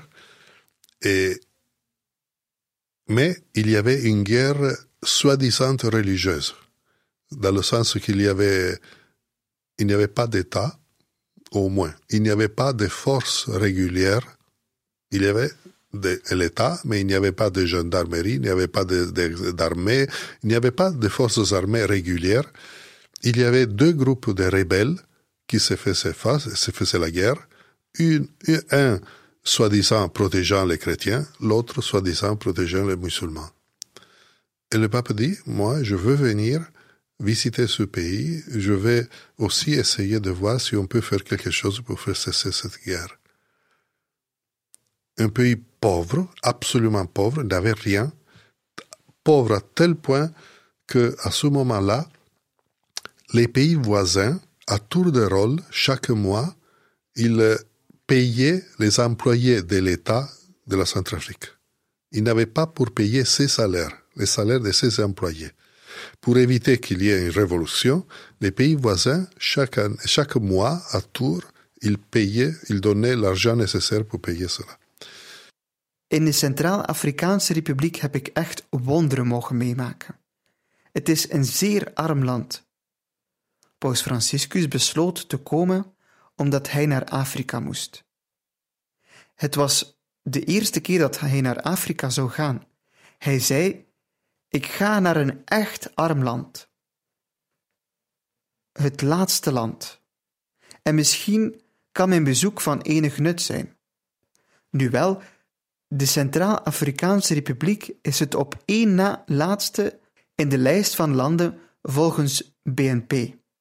[SPEAKER 4] Mais il y avait une guerre soi-disant religieuse, dans le sens qu'il n'y avait pas d'État, au moins. Il n'y avait pas de forces régulières. Il y avait l'État, mais il n'y avait pas de gendarmerie, il n'y avait pas d'armée, il n'y avait pas de forces armées régulières. Il y avait deux groupes de rebelles qui se faisaient la guerre. Un soi-disant protégeant les chrétiens, l'autre soi-disant protégeant les musulmans. Et le pape dit, moi, je veux venir visiter ce pays, je vais aussi essayer de voir si on peut faire quelque chose pour faire cesser cette guerre. Un pays pauvre, absolument pauvre, n'avait rien, pauvre à tel point que, à ce moment-là, les pays voisins, à tour de rôle, chaque mois, ils payaient les employés de l'État de la Centrafrique. Ils n'avaient pas pour payer ses salaires, les salaires de ses employés. Pour éviter qu'il y ait une révolution, les pays voisins, chaque mois, à tour, ils donnaient l'argent nécessaire pour payer cela.
[SPEAKER 5] In de Centraal-Afrikaanse Republiek heb ik echt wonderen mogen meemaken. Het is een zeer arm land. Paus Franciscus besloot te komen omdat hij naar Afrika moest. Het was de eerste keer dat hij naar Afrika zou gaan. Hij zei, ik ga naar een echt arm land. Het laatste land. En misschien kan mijn bezoek van enig nut zijn. Nu wel, de Centraal-Afrikaanse Republiek is het op één na laatste in de lijst van landen volgens BNP.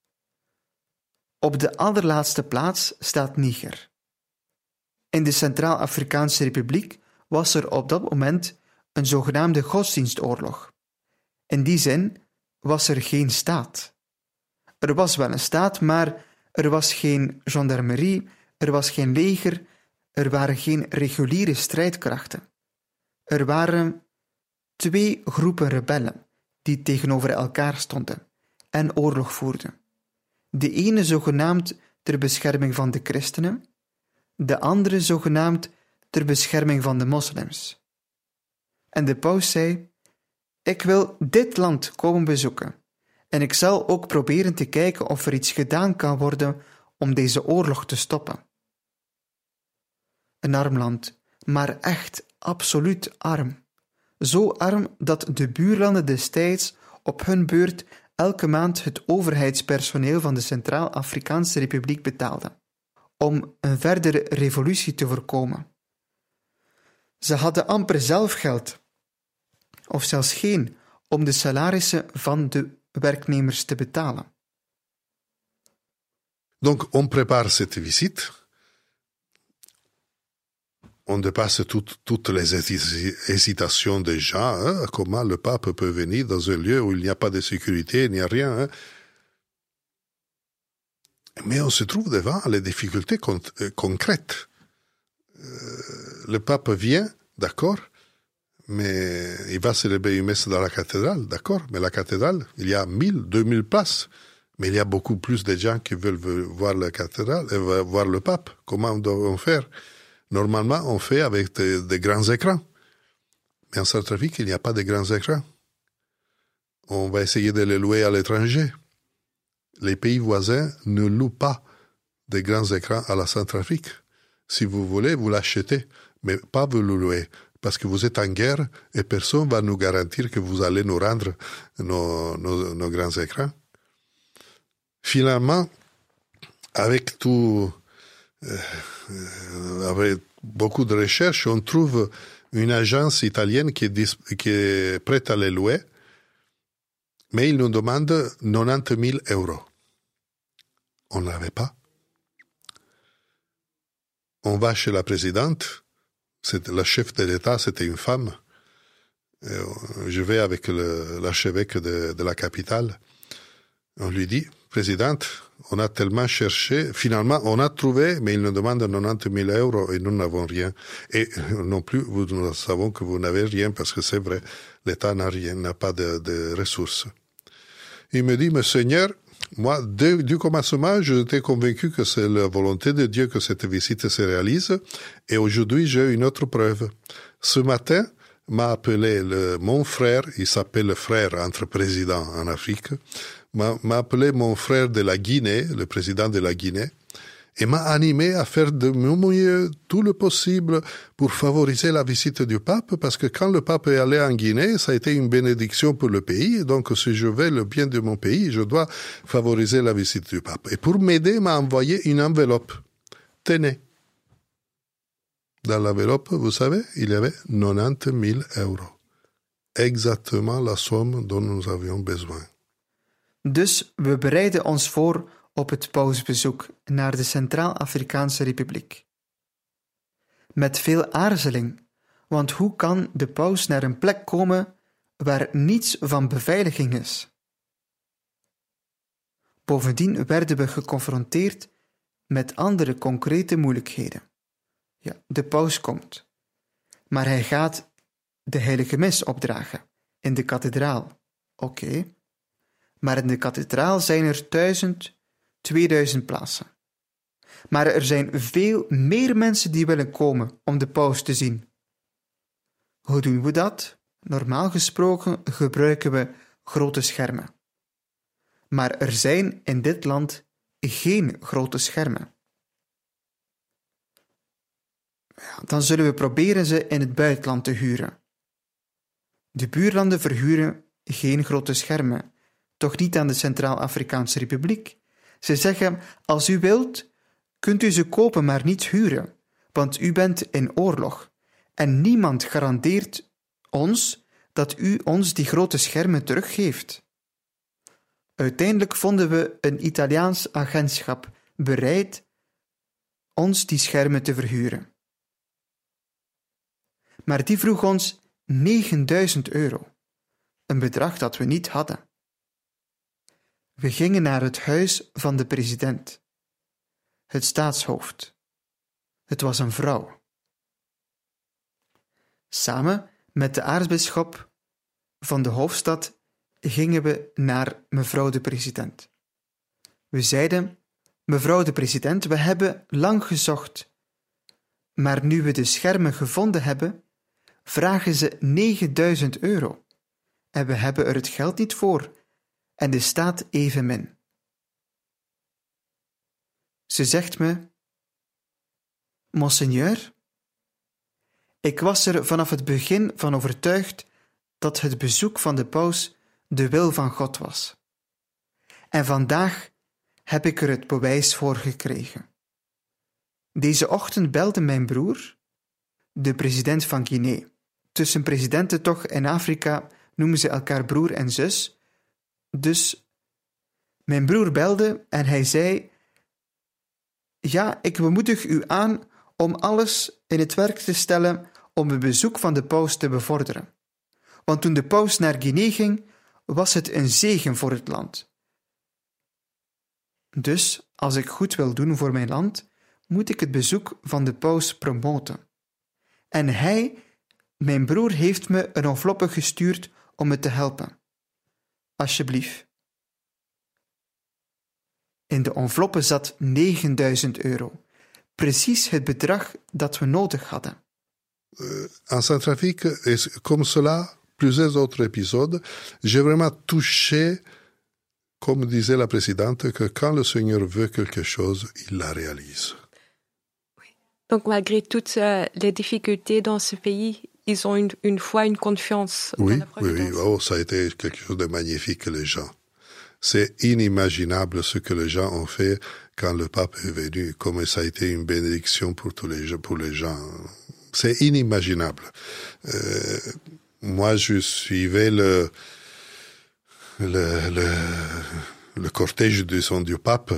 [SPEAKER 5] Op de allerlaatste plaats staat Niger. In de Centraal-Afrikaanse Republiek was er op dat moment een zogenaamde godsdienstoorlog. In die zin was er geen staat. Er was wel een staat, maar er was geen gendarmerie, er was geen leger, er waren geen reguliere strijdkrachten. Er waren twee groepen rebellen die tegenover elkaar stonden en oorlog voerden. De ene zogenaamd ter bescherming van de christenen, de andere zogenaamd ter bescherming van de moslims. En de paus zei, ik wil dit land komen bezoeken en ik zal ook proberen te kijken of er iets gedaan kan worden om deze oorlog te stoppen. Een arm land, maar echt absoluut arm. Zo arm dat de buurlanden destijds op hun beurt elke maand het overheidspersoneel van de Centraal-Afrikaanse Republiek betaalden, om een verdere revolutie te voorkomen. Ze hadden amper zelf geld, of zelfs geen, om de salarissen van de werknemers te betalen.
[SPEAKER 4] Donc, on prépare cette visite. On dépasse toutes les hésitations des gens. Hein? Comment le pape peut venir dans un lieu où il n'y a pas de sécurité, il n'y a rien. Hein? Mais on se trouve devant les difficultés concrètes. Le pape vient, d'accord, mais il va célébrer une messe dans la cathédrale, d'accord, mais la cathédrale, il y a 1000, 2000 places. Mais il y a beaucoup plus de gens qui veulent voir la cathédrale, voir le pape. Comment doit-on faire? Normalement, on fait avec des grands écrans. Mais en Centrafrique, il n'y a pas de grands écrans. On va essayer de les louer à l'étranger. Les pays voisins ne louent pas de grands écrans à la Centrafrique. Si vous voulez, vous l'achetez, mais pas vous le louer, parce que vous êtes en guerre et personne ne va nous garantir que vous allez nous rendre nos grands écrans. Finalement, avec beaucoup de recherches, on trouve une agence italienne qui est prête à les louer, mais ils nous demandent 90 000 euros. On ne l'avait pas. On va chez la présidente, la chef de l'État, c'était une femme. Je vais avec l'archevêque de la capitale. On lui dit, présidente, on a tellement cherché, finalement on a trouvé, mais il nous demande 90 000 euros et nous n'avons rien. Et non plus, nous savons que vous n'avez rien parce que c'est vrai, l'État n'a pas de ressources. Il me dit, mais Seigneur, moi, du commencement, j'étais convaincu que c'est la volonté de Dieu que cette visite se réalise. Et aujourd'hui, j'ai une autre preuve. Ce matin, m'a appelé mon frère, il s'appelle le frère entre présidents en Afrique, m'a appelé mon frère de la Guinée, le président de la Guinée, et m'a animé à faire de mon mieux tout le possible pour favoriser la visite du pape, parce que quand le pape est allé en Guinée, ça a été une bénédiction pour le pays, et donc si je veux le bien de mon pays, je dois favoriser la visite du pape. Et pour m'aider, m'a envoyé une enveloppe. Tenez. Dans l'enveloppe, vous savez, il y avait 90 000 euros. Exactement la somme dont nous avions besoin.
[SPEAKER 5] Dus we bereiden ons voor op het pausbezoek naar de Centraal-Afrikaanse Republiek. Met veel aarzeling, want hoe kan de paus naar een plek komen waar niets van beveiliging is? Bovendien werden we geconfronteerd met andere concrete moeilijkheden. Ja, de paus komt, maar hij gaat de heilige mis opdragen in de kathedraal. Oké. Maar in de kathedraal zijn er 1000, 2000 plaatsen. Maar er zijn veel meer mensen die willen komen om de paus te zien. Hoe doen we dat? Normaal gesproken gebruiken we grote schermen. Maar er zijn in dit land geen grote schermen. Ja, dan zullen we proberen ze in het buitenland te huren. De buurlanden verhuren geen grote schermen, toch niet aan de Centraal-Afrikaanse Republiek. Ze zeggen, als u wilt, kunt u ze kopen, maar niet huren, want u bent in oorlog. En niemand garandeert ons dat u ons die grote schermen teruggeeft. Uiteindelijk vonden we een Italiaans agentschap bereid ons die schermen te verhuren. Maar die vroeg ons 9.000 euro, een bedrag dat we niet hadden. We gingen naar het huis van de president, het staatshoofd. Het was een vrouw. Samen met de aartsbisschop van de hoofdstad gingen we naar mevrouw de president. We zeiden, mevrouw de president, we hebben lang gezocht, maar nu we de schermen gevonden hebben, vragen ze 9.000 euro. En we hebben er het geld niet voor, en de staat evenmin. Ze zegt me, Monseigneur, ik was er vanaf het begin van overtuigd dat het bezoek van de paus de wil van God was. En vandaag heb ik er het bewijs voor gekregen. Deze ochtend belde mijn broer, de president van Guinea. Tussen presidenten toch in Afrika noemen ze elkaar broer en zus. Dus mijn broer belde en hij zei, ja, ik bemoedig u aan om alles in het werk te stellen om het bezoek van de paus te bevorderen. Want toen de paus naar Guinea ging, was het een zegen voor het land. Dus, als ik goed wil doen voor mijn land, moet ik het bezoek van de paus promoten. En hij, mijn broer, heeft me een enveloppe gestuurd om me te helpen. Alsjeblieft. In de enveloppe zat 9.000 euro. Precies het bedrag dat we nodig hadden.
[SPEAKER 4] En Centrafrique, et comme cela, plusieurs autres épisodes, j'ai vraiment touché, comme disait la présidente, que quand le Seigneur veut quelque chose, il la réalise.
[SPEAKER 3] Donc malgré toutes les difficultés dans ce pays, ils ont une foi, une confiance.
[SPEAKER 4] Oui,
[SPEAKER 3] dans la providence.
[SPEAKER 4] oui. Oh, ça a été quelque chose de magnifique, les gens. C'est inimaginable ce que les gens ont fait quand le pape est venu, comme ça a été une bénédiction pour les gens. C'est inimaginable. Moi, je suivais le cortège du pape.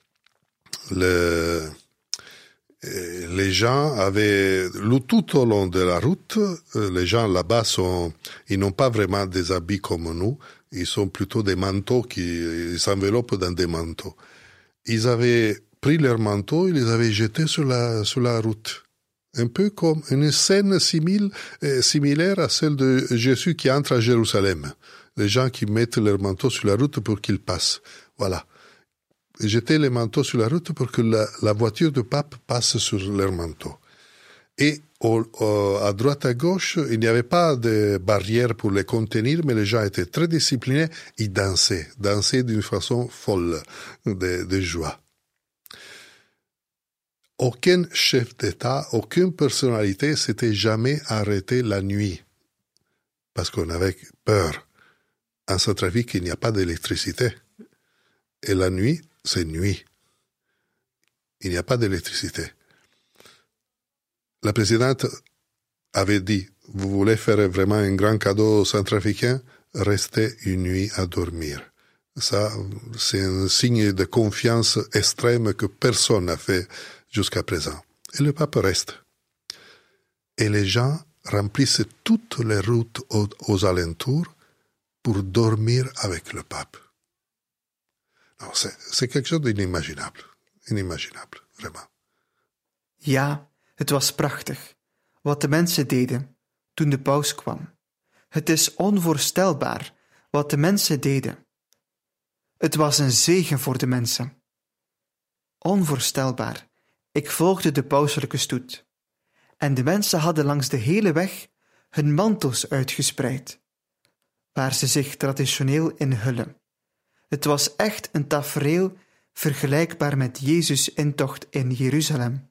[SPEAKER 4] Les gens avaient, tout au long de la route, les gens là-bas ils n'ont pas vraiment des habits comme nous, ils sont plutôt des manteaux ils s'enveloppent dans des manteaux. Ils avaient pris leurs manteaux, ils les avaient jetés sur la route. Un peu comme une scène similaire à celle de Jésus qui entre à Jérusalem. Les gens qui mettent leurs manteaux sur la route pour qu'ils passent. Voilà. Jeter les manteaux sur la route pour que la voiture du pape passe sur leurs manteaux. Et à droite, à gauche, il n'y avait pas de barrière pour les contenir, mais les gens étaient très disciplinés. Ils dansaient d'une façon folle de joie. Aucun chef d'État, aucune personnalité s'était jamais arrêté la nuit, parce qu'on avait peur. En Centrafrique, il n'y a pas d'électricité. Et la nuit, c'est nuit. Il n'y a pas d'électricité. La présidente avait dit, vous voulez faire vraiment un grand cadeau aux Centrafricains, restez une nuit à dormir. Ça, c'est un signe de confiance extrême que personne n'a fait jusqu'à présent. Et le pape reste. Et les gens remplissent toutes les routes aux alentours pour dormir avec le pape. Non, c'est quelque chose d'inimaginable. Inimaginable, vraiment.
[SPEAKER 5] Ja, het was prachtig, wat de mensen deden toen de paus kwam. Het is onvoorstelbaar wat de mensen deden. Het was een zegen voor de mensen. Onvoorstelbaar. Ik volgde de pauselijke stoet. En de mensen hadden langs de hele weg hun mantels uitgespreid, waar ze zich traditioneel in hullen. Het was echt een tafereel vergelijkbaar met Jezus' intocht in Jeruzalem.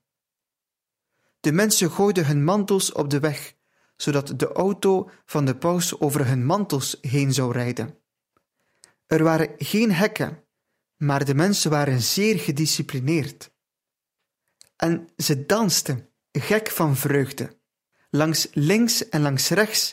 [SPEAKER 5] De mensen gooiden hun mantels op de weg, zodat de auto van de paus over hun mantels heen zou rijden. Er waren geen hekken, maar de mensen waren zeer gedisciplineerd. En ze dansten, gek van vreugde, langs links en langs rechts.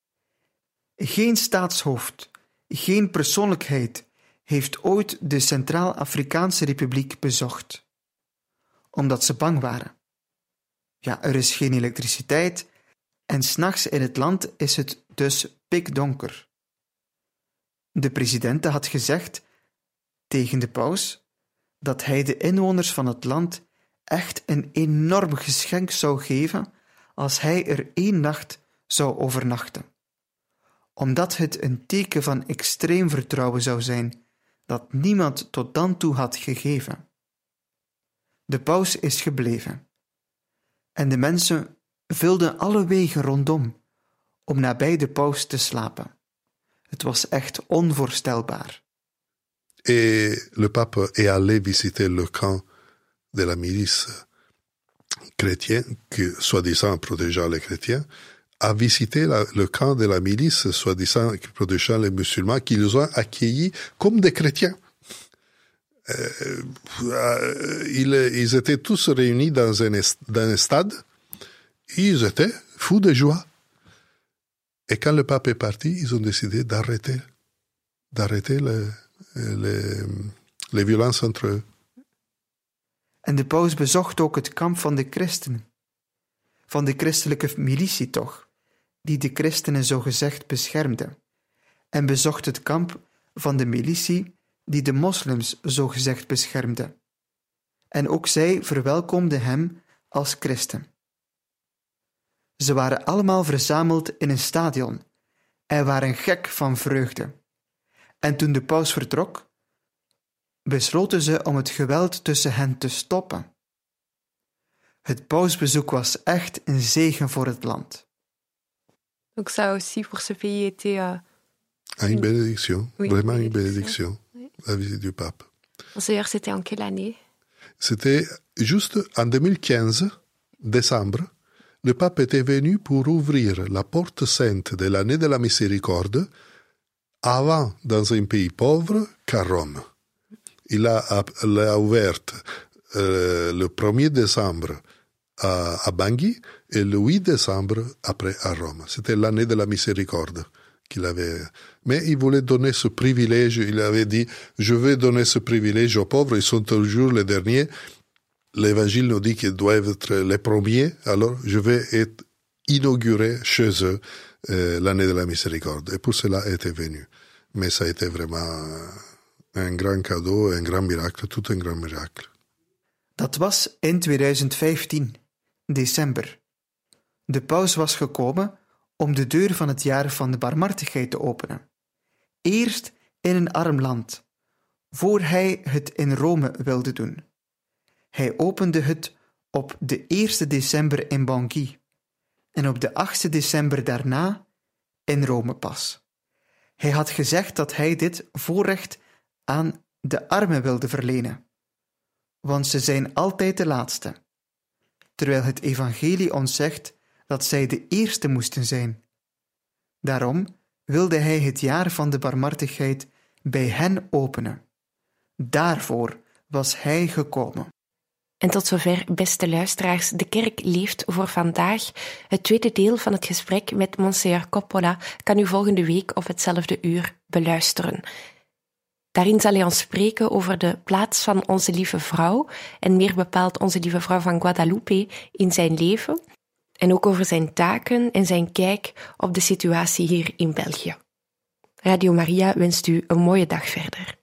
[SPEAKER 5] Geen staatshoofd, geen persoonlijkheid heeft ooit de Centraal-Afrikaanse Republiek bezocht, omdat ze bang waren. Ja, er is geen elektriciteit en 's nachts in het land is het dus pikdonker. De president had gezegd tegen de paus dat hij de inwoners van het land echt een enorm geschenk zou geven als hij er 1 nacht zou overnachten, omdat het een teken van extreem vertrouwen zou zijn dat niemand tot dan toe had gegeven. De paus is gebleven en de mensen vulden alle wegen rondom om nabij de paus te slapen. Het was echt onvoorstelbaar.
[SPEAKER 4] Et le pape est allé visiter le camp de la milice chrétienne, qui, soi-disant protégeant les chrétiens, a visité le camp de la milice, soi-disant protégeant les musulmans, qui les ont accueillis comme des chrétiens. Ils étaient tous réunis dans un stade, ils étaient fous de joie. Et quand le pape est parti, ils ont décidé d'arrêter les violences entre eux.
[SPEAKER 5] En de paus bezocht ook het kamp van de christenen, van de christelijke militie toch, die de christenen zogezegd beschermde, en bezocht het kamp van de militie die de moslims zogezegd beschermde. En ook zij verwelkomden hem als christen. Ze waren allemaal verzameld in een stadion en waren gek van vreugde. En toen de paus vertrok, besloten ze om het geweld tussen hen te stoppen. Het pausbezoek was echt een zegen voor het land.
[SPEAKER 3] Donc ça aussi, pour ce pays, était...
[SPEAKER 4] Une bénédiction,
[SPEAKER 3] oui,
[SPEAKER 4] vraiment une bénédiction,
[SPEAKER 3] oui.
[SPEAKER 4] La visite du pape.
[SPEAKER 3] Monseigneur, c'était en quelle année?
[SPEAKER 4] C'était juste en 2015, décembre, le pape était venu pour ouvrir la porte sainte de l'année de la miséricorde avant dans un pays pauvre qu'à Rome. l'a ouverte le 1er décembre à Bangui et le 8 décembre après à Rome. C'était l'année de la miséricorde qu'il avait. Mais il voulait donner ce privilège. Il avait dit, je vais donner ce privilège aux pauvres. Ils sont toujours les derniers. L'Évangile nous dit qu'ils doivent être les premiers. Alors, je vais être inauguré chez eux l'année de la miséricorde. Et pour cela, il était venu. Mais ça a été vraiment een grand cadeau, een grand miracle, tout een grand miracle.
[SPEAKER 5] Dat was in 2015, december. De paus was gekomen om de deur van het jaar van de barmhartigheid te openen. Eerst in een arm land, voor hij het in Rome wilde doen. Hij opende het op de 1 december in Bangui en op de 8 december daarna in Rome pas. Hij had gezegd dat hij dit voorrecht aan de armen wilde verlenen, want ze zijn altijd de laatste, terwijl het evangelie ons zegt dat zij de eerste moesten zijn. Daarom wilde hij het jaar van de barmhartigheid bij hen openen. Daarvoor was hij gekomen.
[SPEAKER 3] En tot zover, beste luisteraars, de kerk leeft voor vandaag. Het tweede deel van het gesprek met Monseigneur Coppola kan u volgende week op hetzelfde uur beluisteren. Daarin zal hij ons spreken over de plaats van Onze Lieve Vrouw en meer bepaald Onze Lieve Vrouw van Guadalupe in zijn leven en ook over zijn taken en zijn kijk op de situatie hier in België. Radio Maria wenst u een mooie dag verder.